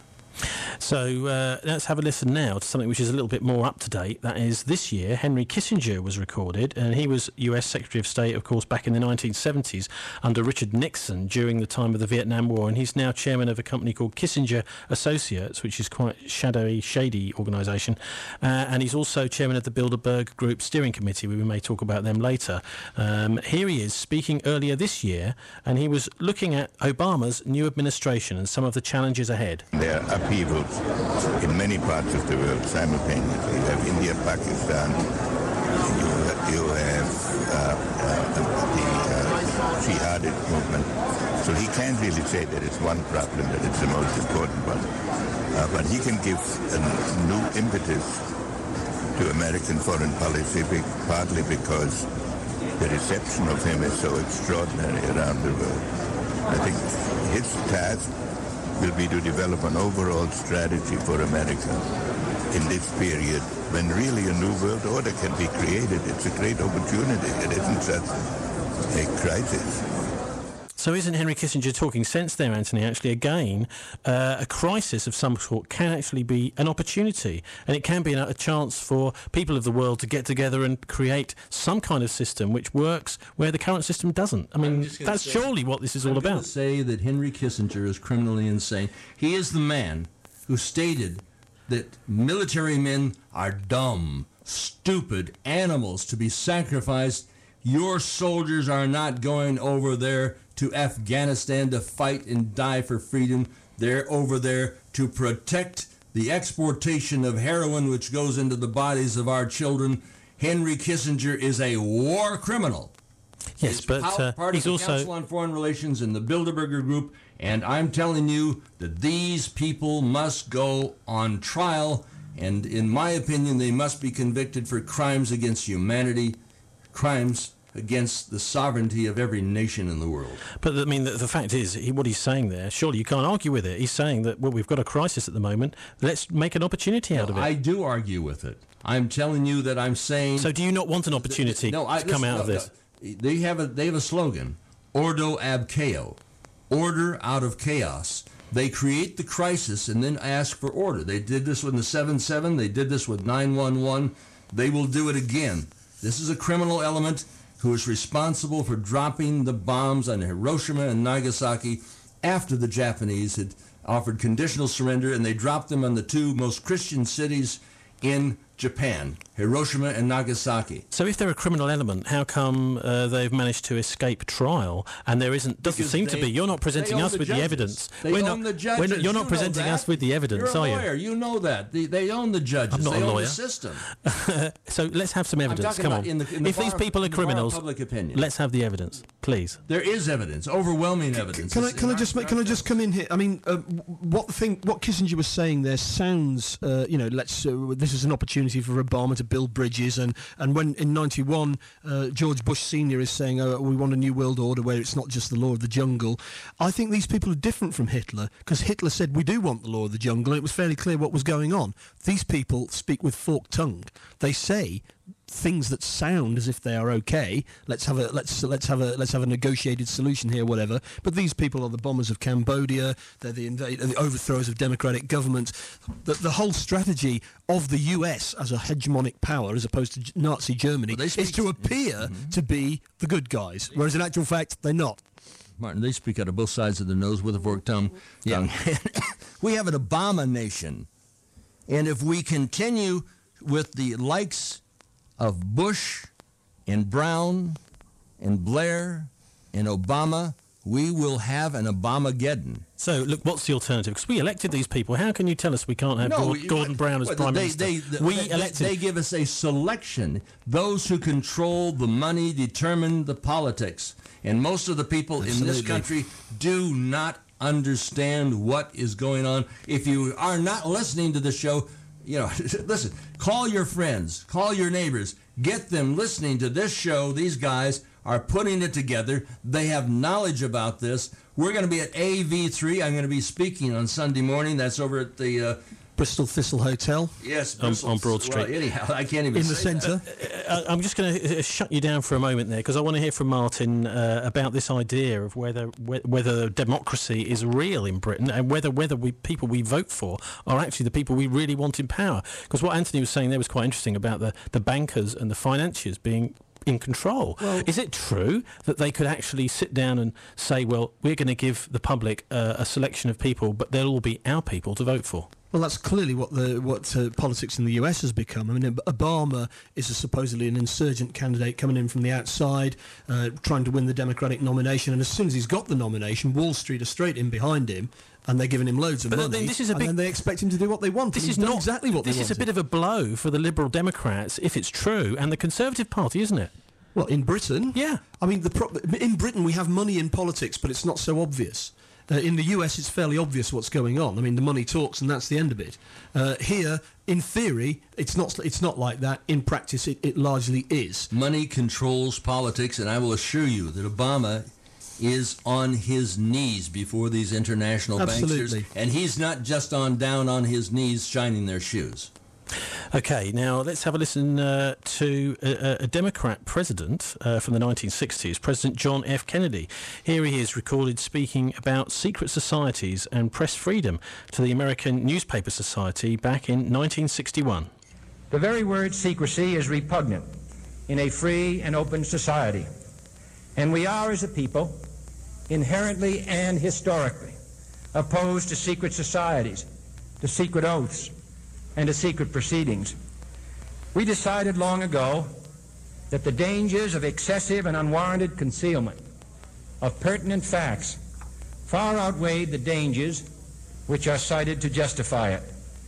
So uh, let's have a listen now to something which is a little bit more up to date. That is, this year, Henry Kissinger was recorded, and he was U S Secretary of State, of course, back in the nineteen seventies under Richard Nixon during the time of the Vietnam War, and he's now chairman of a company called Kissinger Associates, which is quite shadowy, shady organisation, uh, and he's also chairman of the Bilderberg Group Steering Committee. We may talk about them later. Um, here he is speaking earlier this year, and he was looking at Obama's new administration and some of the challenges ahead. There are upheavals in many parts of the world simultaneously. You have India, Pakistan, you, you have uh, uh, the uh, jihadist movement. So he can't really say that it's one problem, that it's the most important one. Uh, but he can give a new impetus to American foreign policy, be- partly because the reception of him is so extraordinary around the world. I think his task will be to develop an overall strategy for America in this period when really a new world order can be created. It's a great opportunity. It isn't just a crisis. So isn't Henry Kissinger talking sense there, Anthony? Actually, again, uh, a crisis of some sort can actually be an opportunity, and it can be a, a chance for people of the world to get together and create some kind of system which works where the current system doesn't. I mean, that's say, surely what this is all I'm about. going to say that Henry Kissinger is criminally insane. He is the man who stated that military men are dumb, stupid animals to be sacrificed. Your soldiers are not going over there to Afghanistan to fight and die for freedom. They're over there to protect the exportation of heroin, which goes into the bodies of our children. Henry Kissinger is a war criminal. Yes, He's but part, uh, part he's of the also... Council on Foreign Relations in the Bilderberger Group, and I'm telling you that these people must go on trial, and in my opinion, they must be convicted for crimes against humanity, crimes against the sovereignty of every nation in the world. But I mean, the, the fact is, he, what he's saying there, surely you can't argue with it. He's saying that, well, we've got a crisis at the moment. Let's make an opportunity out well, of it. I do argue with it. I'm telling you that I'm saying... So do you not want an opportunity no, I, to come listen, out no, of this? No, they have a they have a slogan, Ordo ab Chaos. order out of chaos. They create the crisis and then ask for order. They did this with the seven seven. They did this with nine one one. They will do it again. This is a criminal element who is responsible for dropping the bombs on Hiroshima and Nagasaki after the Japanese had offered conditional surrender, and they dropped them on the two most Christian cities in Japan, Hiroshima and Nagasaki. So if they're a criminal element, how come uh, they've managed to escape trial? And there isn't, doesn't Because seem they- to be. You're not presenting they own us the with the judges. evidence. They We're own not, the we're judges. not- you're You not know presenting that. us with the evidence, You're a are you? lawyer. You know that. They, they own the judges. I'm not they a own lawyer. the system. So let's have some evidence. talking Come about on. in the- in the if these bar- people are in the bar of criminals, public opinion. let's have the evidence, please. There is evidence, overwhelming evidence. Can I, It's can I in just our- make, can I just come in here? I mean, uh, what the thing, what Kissinger was saying there sounds, uh, you know, let's. Uh, this is an opportunity for Obama to build bridges, and and when in ninety-one, uh, George Bush Senior is saying, oh, we want a new world order where it's not just the law of the jungle. I think these people are different from Hitler, because Hitler said we do want the law of the jungle, and it was fairly clear what was going on. These people speak with forked tongue. They say things that sound as if they are okay. Let's have a let's let's have a let's have a negotiated solution here, whatever. But these people are the bombers of Cambodia. They're the invade, the overthrows of democratic governments. The, the whole strategy of the U S as a hegemonic power, as opposed to G- Nazi Germany, is to appear Mm-hmm. to be the good guys, whereas in actual fact they're not. Martin, they speak out of both sides of the nose with a forked tongue. Yeah. We have an abomination. And if we continue with the likes of Bush and Brown and Blair and Obama, we will have an Obamageddon. So, look, what's the alternative? Because we elected these people. How can you tell us we can't have Gord- you- Gordon Brown as well, Prime they, Minister? They, they, we they, elected... They give us a selection. Those who control the money determine the politics. And most of the people in this Absolutely. country do not understand what is going on. If you are not listening to the show, you know, listen, call your friends, call your neighbors, get them listening to this show. These guys are putting it together. They have knowledge about this. We're going to be at A V three. I'm going to be speaking on Sunday morning. That's over at the... Uh, Bristol Thistle Hotel. Yes, on, Bristol- on Broad Street. Well, anyhow, I can't even In the say that. centre. Uh, I'm just going to uh, shut you down for a moment there, because I want to hear from Martin uh, about this idea of whether whe- whether democracy is real in Britain, and whether whether we people we vote for are actually the people we really want in power. Because what Anthony was saying there was quite interesting about the, the bankers and the financiers being in control. Well- Is it true that they could actually sit down and say, well, we're going to give the public uh, a selection of people, but they'll all be our people to vote for? Well, that's clearly what the what uh, politics in the U S has become. I mean, Ob- Obama is a supposedly an insurgent candidate coming in from the outside, uh, trying to win the Democratic nomination. And as soon as he's got the nomination, Wall Street are straight in behind him, and they're giving him loads of But money. then this is a and big- then they expect him to do what they want. This and is he's done not exactly what This they is a wanted. bit of a blow for the Liberal Democrats, if it's true, and the Conservative Party, isn't it? Well, in Britain, yeah. I mean, the pro- in Britain we have money in politics, but it's not so obvious. Uh, in the U S, it's fairly obvious what's going on. I mean, the money talks, and that's the end of it. Uh, here, in theory, it's not. It's not like that. In practice, it, it largely is. Money controls politics, and I will assure you that Obama is on his knees before these international Absolutely. banksters, and he's not just on down on his knees shining their shoes. Okay, now let's have a listen uh, to a, a Democrat president uh, from the nineteen sixties, President John F. Kennedy. Here he is recorded speaking about secret societies and press freedom to the American Newspaper Society back in nineteen sixty-one. The very word secrecy is repugnant in a free and open society. And we are, as a people, inherently and historically opposed to secret societies, to secret oaths, and to secret proceedings. We decided long ago that the dangers of excessive and unwarranted concealment of pertinent facts far outweighed the dangers which are cited to justify it.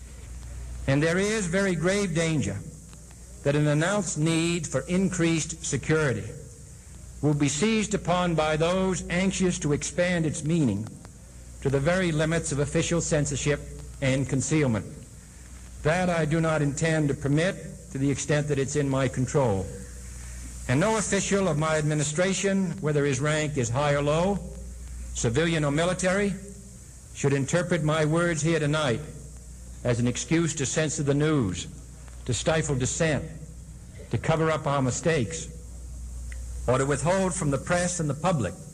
And there is very grave danger that an announced need for increased security will be seized upon by those anxious to expand its meaning to the very limits of official censorship and concealment. That I do not intend to permit to the extent that it's in my control. And no official of my administration, whether his rank is high or low, civilian or military, should interpret my words here tonight as an excuse to censor the news, to stifle dissent, to cover up our mistakes, or to withhold from the press and the public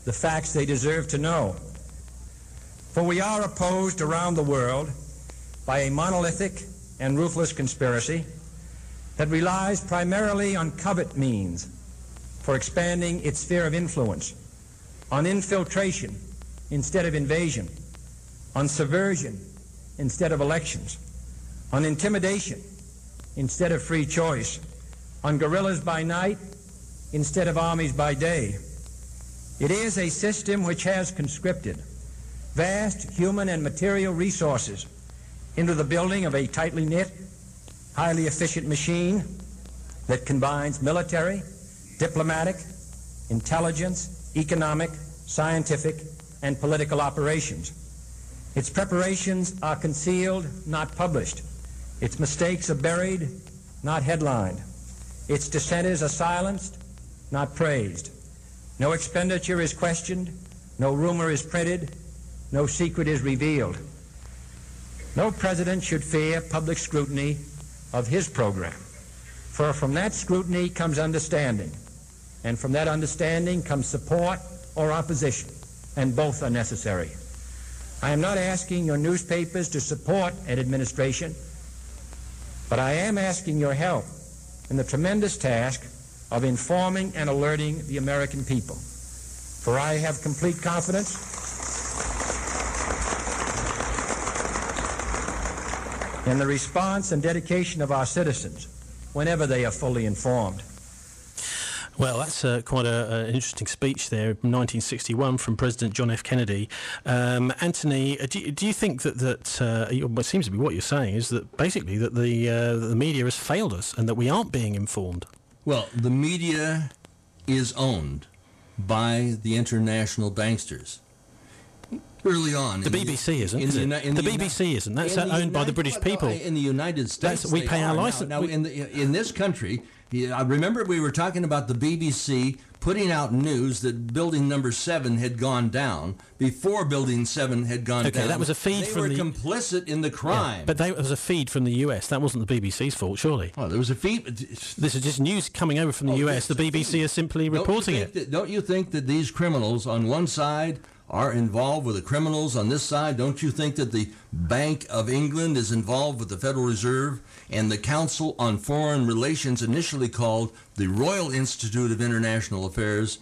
the facts they deserve to know. For we are opposed around the world by a monolithic and ruthless conspiracy that relies primarily on covert means for expanding its sphere of influence, on infiltration instead of invasion, on subversion instead of elections, on intimidation instead of free choice, on guerrillas by night instead of armies by day. It is a system which has conscripted vast human and material resources into the building of a tightly knit, highly efficient machine that combines military, diplomatic, intelligence, economic, scientific, and political operations. Its preparations are concealed, not published. Its mistakes are buried, not headlined. Its dissenters are silenced, not praised. No expenditure is questioned, no rumor is printed, no secret is revealed. No president should fear public scrutiny of his program, for from that scrutiny comes understanding, and from that understanding comes support or opposition, and both are necessary. I am not asking your newspapers to support an administration, but I am asking your help in the tremendous task of informing and alerting the American people. For I have complete confidence in the response and dedication of our citizens whenever they are fully informed. Well, that's uh, quite an interesting speech there, nineteen sixty-one, from President John F. Kennedy. Um, Anthony, uh, do, do you think that, that uh, what seems to be what you're saying is that basically that the, uh, the media has failed us and that we aren't being informed? Well, the media is owned by the international banksters. Early on, the B B C isn't. Is it? The, the B B C isn't. That's owned by the British people. In the United States, That's, we pay our license. Now, now in the, in this country, I remember we were talking about the B B C putting out news that building number seven had gone down before building seven had gone okay, down. Okay, that was a feed they from were the... complicit in the crime. Yeah, but they, it was a feed from the U S. That wasn't the B B C's fault, surely. Oh, there was a feed... This is just news coming over from the oh, U S. The B B C is simply don't reporting it. That, don't you think that these criminals on one side are involved with the criminals on this side? Don't you think that the Bank of England is involved with the Federal Reserve and the Council on Foreign Relations, initially called the Royal Institute of International Affairs,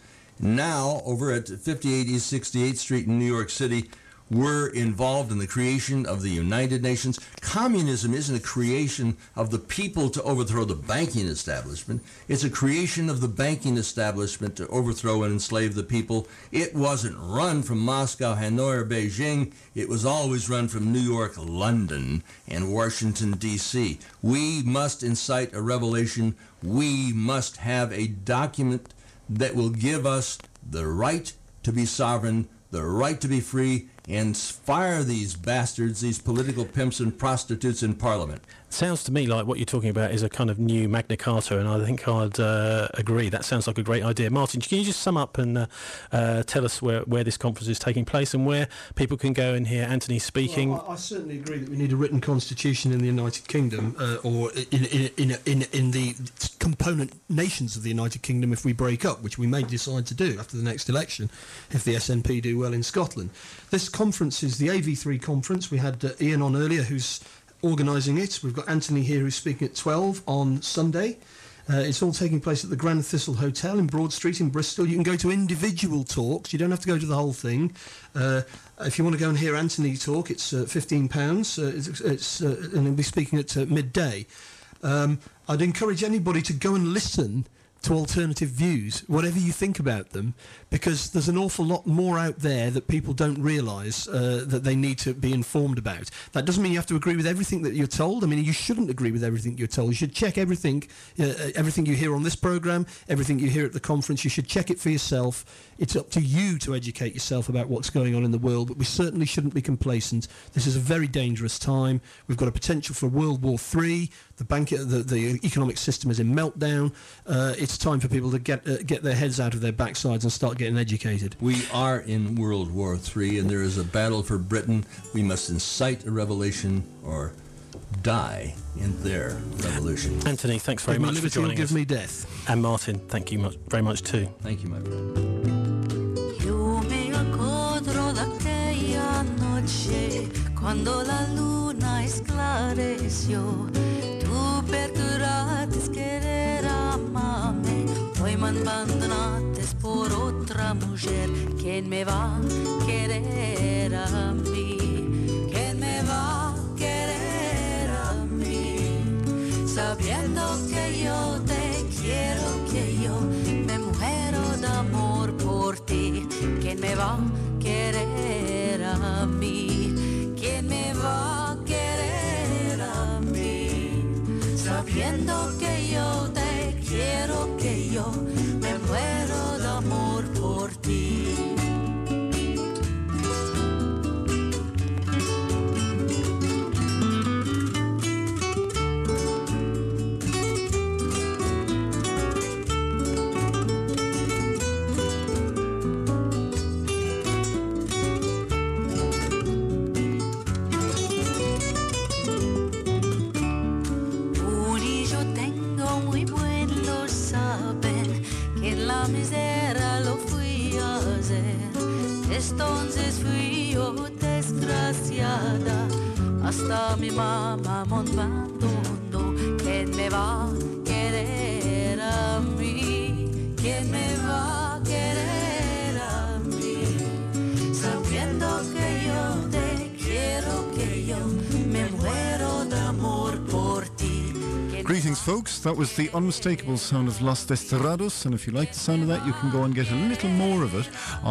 now over at fifty-eight East sixty-eighth Street in New York City, were involved in the creation of the United Nations? Communism isn't a creation of the people to overthrow the banking establishment. It's a creation of the banking establishment to overthrow and enslave the people. It wasn't run from Moscow, Hanoi, or Beijing. It was always run from New York, London, and Washington, D C We must incite a revolution. We must have a document that will give us the right to be sovereign, the right to be free, and fire these bastards, these political pimps and prostitutes in Parliament. Sounds to me like what you're talking about is a kind of new Magna Carta, and I think I'd uh, agree. That sounds like a great idea. Martin, can you just sum up and uh, uh, tell us where, where this conference is taking place and where people can go and hear Anthony speaking? Well, I, I certainly agree that we need a written constitution in the United Kingdom, uh, or in in, in, in in the component nations of the United Kingdom if we break up, which we may decide to do after the next election, if the S N P do well in Scotland. This conference is the A V three conference. We had uh, Ian on earlier, who's organising it. We've got Anthony here who's speaking at twelve on Sunday. Uh, it's all taking place at the Grand Thistle Hotel in Broad Street in Bristol. You can go to individual talks. You don't have to go to the whole thing. Uh, if you want to go and hear Anthony talk, it's uh, fifteen pounds. Uh, it's, it's, uh, and he'll be speaking at uh, midday. Um, I'd encourage anybody to go and listen to alternative views, whatever you think about them, because there's an awful lot more out there that people don't realise uh, that they need to be informed about. That doesn't mean you have to agree with everything that you're told. I mean, you shouldn't agree with everything you're told. You should check everything, uh, everything you hear on this programme, everything you hear at the conference. You should check it for yourself. It's up to you to educate yourself about what's going on in the world, but we certainly shouldn't be complacent. This is a very dangerous time. We've got a potential for World War Three. The bank, the, the economic system is in meltdown. Uh, it's time for people to get uh, get their heads out of their backsides and start getting educated. We are in World War Three, and there is a battle for Britain. We must incite a revolution or die in their revolution. Anthony, thanks very give much me for joining give us. Give me death. And Martin, thank you much, very much too. Thank you, my friend. You Cuando la luna esclareció, tú perduraste querer amarme. Hoy me abandonaste por otra mujer. ¿Quién me va a querer a mí? ¿Quién me va a querer a mí? Sabiendo que yo te quiero, que yo me muero de amor por ti. ¿Quién me va a querer a mí? ¿Quién me va a querer a mí? Sabiendo que yo te quiero, que yo me muero de amor por ti. La miseria lo fui a hacer, entonces fui yo desgraciada, hasta mi mamá me abandonó. ¿Quién me va a querer a mí? ¿Quién me va a querer a mí? Sabiendo que yo te quiero, que yo me muero de amor por ti. Greetings, folks. That was the unmistakable sound of Los Desterados, and if you like the sound of that, you can go and get a little more of it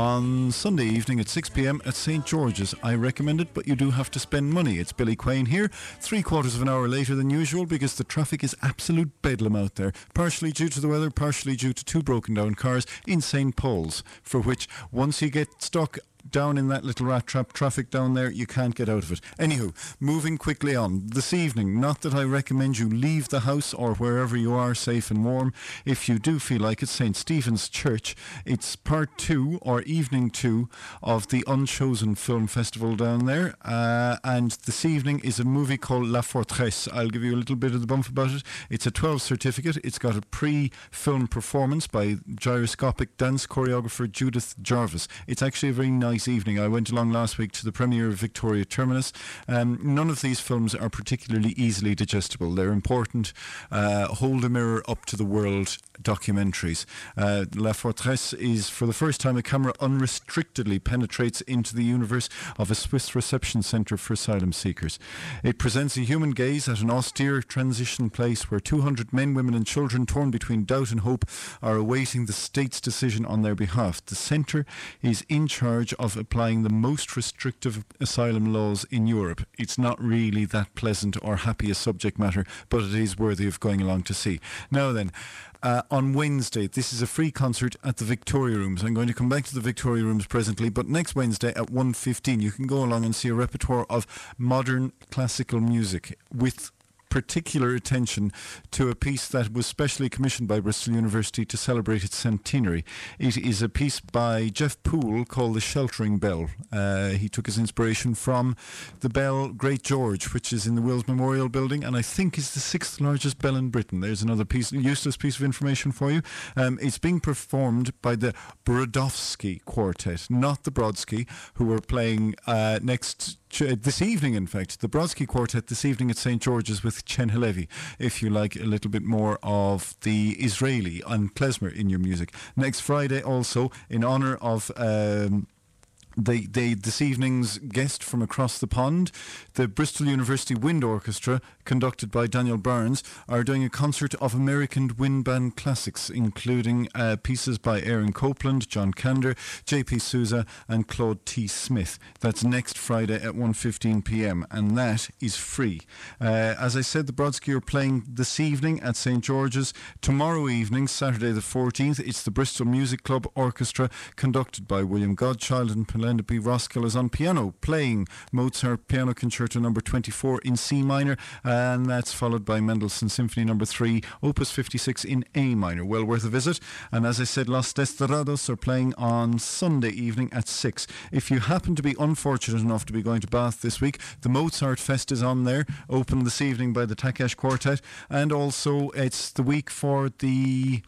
on Sunday evening at six p.m. at Saint George's. I recommend it, but you do have to spend money. It's Billy Quain here, three quarters of an hour later than usual because the traffic is absolute bedlam out there, partially due to the weather, partially due to two broken down cars in Saint Paul's, for which once you get stuck down in that little rat trap traffic down there, you can't get out of it. Anywho, moving quickly on. This evening, not that I recommend you leave the house or wherever you are safe and warm. If you do feel like it, Saint Stephen's Church, it's part two or evening two of the Unchosen Film Festival down there. Uh, and this evening is a movie called La Forteresse. I'll give you a little bit of the bump about it. It's a twelve certificate. It's got a pre-film performance by gyroscopic dance choreographer Judith Jarvis. It's actually a very nice Nice evening. I went along last week to the premiere of Victoria Terminus. Um, none of these films are particularly easily digestible. They're important, uh, hold a mirror up to the world documentaries. Uh, La Forteresse is, for the first time, a camera unrestrictedly penetrates into the universe of a Swiss reception centre for asylum seekers. It presents a human gaze at an austere transition place where two hundred men, women and children torn between doubt and hope are awaiting the state's decision on their behalf. The centre is in charge of applying the most restrictive asylum laws in Europe. It's not really that pleasant or happy a subject matter, but it is worthy of going along to see. Now then, Uh, on Wednesday, this is a free concert at the Victoria Rooms. I'm going to come back to the Victoria Rooms presently, but next Wednesday at one fifteen you can go along and see a repertoire of modern classical music with particular attention to a piece that was specially commissioned by Bristol University to celebrate its centenary. It is a piece by Jeff Poole called The Sheltering Bell. Uh, he took his inspiration from the bell Great George, which is in the Wills Memorial Building, and I think is the sixth largest bell in Britain. There's another piece, useless piece of information for you. Um, it's being performed by the Brodowski Quartet, not the Brodsky, who are playing uh, next this evening, in fact, the Brodsky Quartet this evening at Saint George's with Chen Halevi, if you like a little bit more of the Israeli and klezmer in your music. Next Friday also, in honour of um, They, they, this evening's guest from across the pond, the Bristol University Wind Orchestra, conducted by Daniel Barnes, are doing a concert of American wind band classics, including uh, pieces by Aaron Copeland, John Kander, J P Souza and Claude T. Smith. That's next Friday at one fifteen p.m. and that is free. Uh, as I said, the Brodsky are playing this evening at Saint George's. Tomorrow evening, Saturday the fourteenth, it's the Bristol Music Club Orchestra, conducted by William Godchild and Pelenda B. Roskill, is on piano, playing Mozart Piano Concerto number twenty-four in C minor, and that's followed by Mendelssohn Symphony number three, Opus fifty-six in A minor. Well worth a visit. And as I said, Los Desterados are playing on Sunday evening at six. If you happen to be unfortunate enough to be going to Bath this week, the Mozart Fest is on there, opened this evening by the Takesh Quartet, and also it's the week for the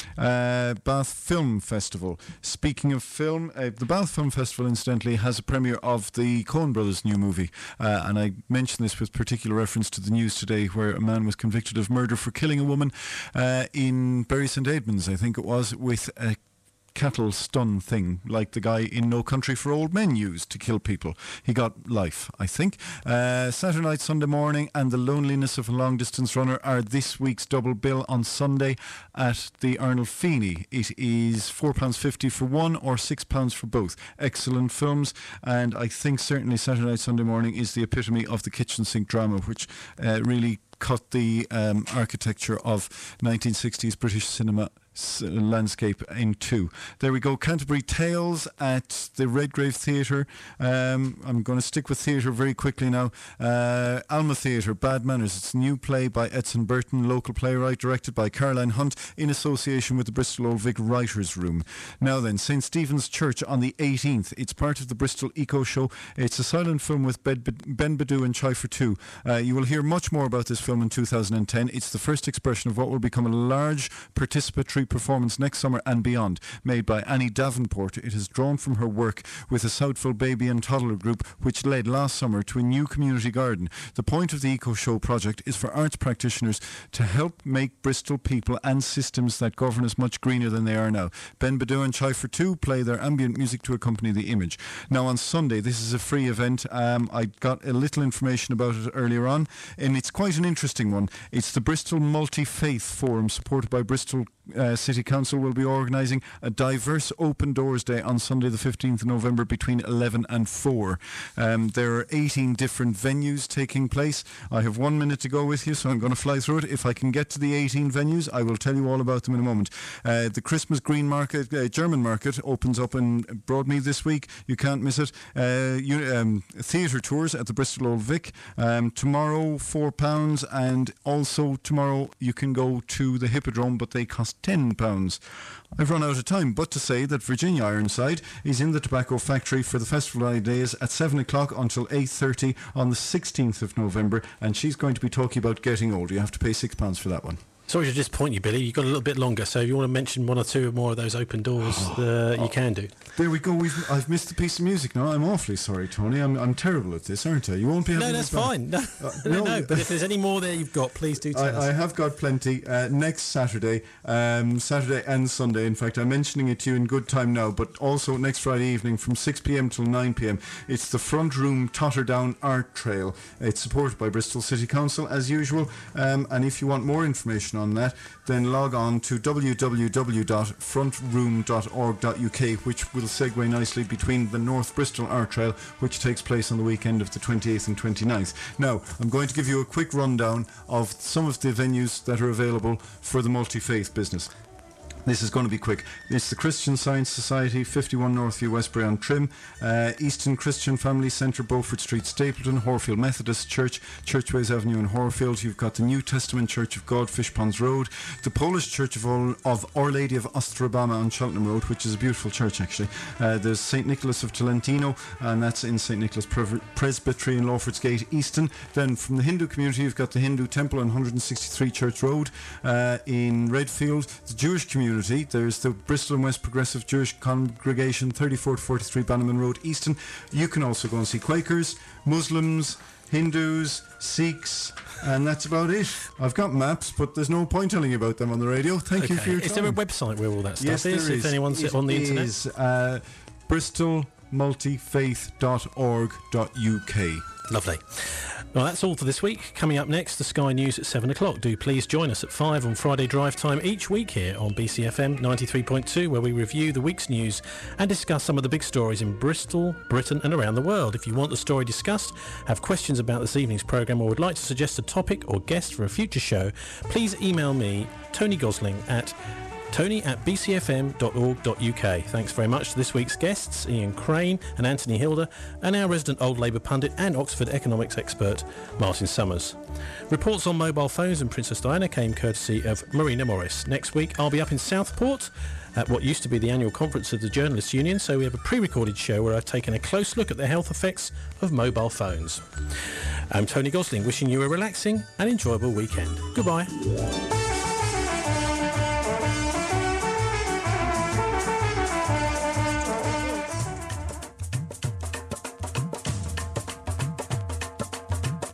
Uh, Bath Film Festival. Speaking of film, uh, the Bath Film Festival, incidentally, has a premiere of the Coen Brothers' new movie. Uh, and I mention this with particular reference to the news today, where a man was convicted of murder for killing a woman uh, in Bury St Edmunds, I think it was, with a cattle stun thing, like the guy in No Country for Old Men used to kill people. He got life, I think. Uh, Saturday night, Sunday morning, and The Loneliness of a Long Distance Runner are this week's double bill on Sunday at the Arnold Feeney. It is four pounds fifty for one or six pounds for both. Excellent films, and I think certainly Saturday night, Sunday morning is the epitome of the kitchen sink drama, which uh, really cut the um, architecture of nineteen sixties British cinema landscape in two. There we go. Canterbury Tales at the Redgrave Theatre. Um, I'm going to stick with theatre very quickly now. Uh, Alma Theatre, Bad Manners. It's a new play by Edson Burton, local playwright, directed by Caroline Hunt in association with the Bristol Old Vic Writers' Room. Now then, Saint Stephen's Church on the eighteenth. It's part of the Bristol Eco Show. It's a silent film with Ben Badu and Chai for Two. Uh, you will hear much more about this film in two thousand ten. It's the first expression of what will become a large participatory performance next summer and beyond, made by Annie Davenport. It is drawn from her work with the Southville Baby and Toddler Group, which led last summer to a new community garden. The point of the Eco Show project is for arts practitioners to help make Bristol people and systems that govern us much greener than they are now. Ben Badu and Chai for Two play their ambient music to accompany the image. Now on Sunday, this is a free event. Um, I got a little information about it earlier on, and it's quite an interesting one. It's the Bristol Multi-Faith Forum, supported by Bristol Uh, City Council, will be organising a diverse open doors day on Sunday the fifteenth of November between eleven and four. Um, there are eighteen different venues taking place. I have one minute to go with you, so I'm going to fly through it. If I can get to the eighteen venues, I will tell you all about them in a moment. Uh, the Christmas Green Market, uh, German Market, opens up in Broadmead this week. You can't miss it. Uh, you, um, theatre tours at the Bristol Old Vic. Um, tomorrow, four pounds, and also tomorrow you can go to the Hippodrome, but they cost ten pounds. I've run out of time, but to say that Virginia Ironside is in the Tobacco Factory for the Festival days at seven o'clock until eight thirty on the sixteenth of November, and she's going to be talking about getting old. You have to pay six pounds for that one. Sorry to disappoint you, Billy. You've got a little bit longer, so if you want to mention one or two more of those open doors, uh, you can do. There we go. We've, I've missed the piece of music now. I'm awfully sorry, Tony. I'm, I'm terrible at this, aren't I? You won't be having No, that's fine. No, uh, no, no, no, but if there's any more there you've got, please do tell I, us. I have got plenty. Uh, next Saturday, um, Saturday and Sunday, in fact, I'm mentioning it to you in good time now, but also next Friday evening from six p.m. till nine p.m. It's the Front Room Totterdown Art Trail. It's supported by Bristol City Council, as usual, um, and if you want more information on that, then log on to w w w dot front room dot org dot u k, which will segue nicely between the North Bristol Art Trail, which takes place on the weekend of the twenty-eighth and twenty-ninth. Now, I'm going to give you a quick rundown of some of the venues that are available for the multi-faith business. This is going to be quick. It's the Christian Science Society, fifty-one Northview, Westbury on Trim, uh, Easton Christian Family Centre, Beaufort Street, Stapleton, Horfield Methodist Church, Churchways Avenue in Horfield. You've got the New Testament Church of God, Fishponds Road, the Polish Church of, All, of Our Lady of Ostrobama on Cheltenham Road, which is a beautiful church actually. Uh, there's Saint Nicholas of Tolentino, and that's in Saint Nicholas Pre- Presbytery in Lawford's Gate, Easton. Then from the Hindu community, you've got the Hindu Temple on one sixty-three Church Road uh, in Redfield. The Jewish community, there's the Bristol and West Progressive Jewish Congregation, thirty-four to forty-three Bannerman Road, Easton. You can also go and see Quakers, Muslims, Hindus, Sikhs, and that's about it. I've got maps, but there's no point telling you about them on the radio. Thank okay. you for your time. Is there a website where all that stuff yes, is, there if is. anyone's it on the is, internet? Uh, bristol multifaith dot org dot u k. Lovely. Well, that's all for this week. Coming up next, the Sky News at seven o'clock. Do please join us at five on Friday drive time each week here on B C F M ninety-three point two, where we review the week's news and discuss some of the big stories in Bristol, Britain and around the world. If you want the story discussed, have questions about this evening's programme, or would like to suggest a topic or guest for a future show, please email me, Tony Gosling, at tony at b c f m dot org dot u k. Thanks very much to this week's guests, Ian Crane and Anthony Hilda, and our resident Old Labour pundit and Oxford economics expert, Martin Summers. Reports on mobile phones and Princess Diana came courtesy of Marina Morris. Next week, I'll be up in Southport at what used to be the annual conference of the Journalists Union, so we have a pre-recorded show where I've taken a close look at the health effects of mobile phones. I'm Tony Gosling, wishing you a relaxing and enjoyable weekend. Goodbye.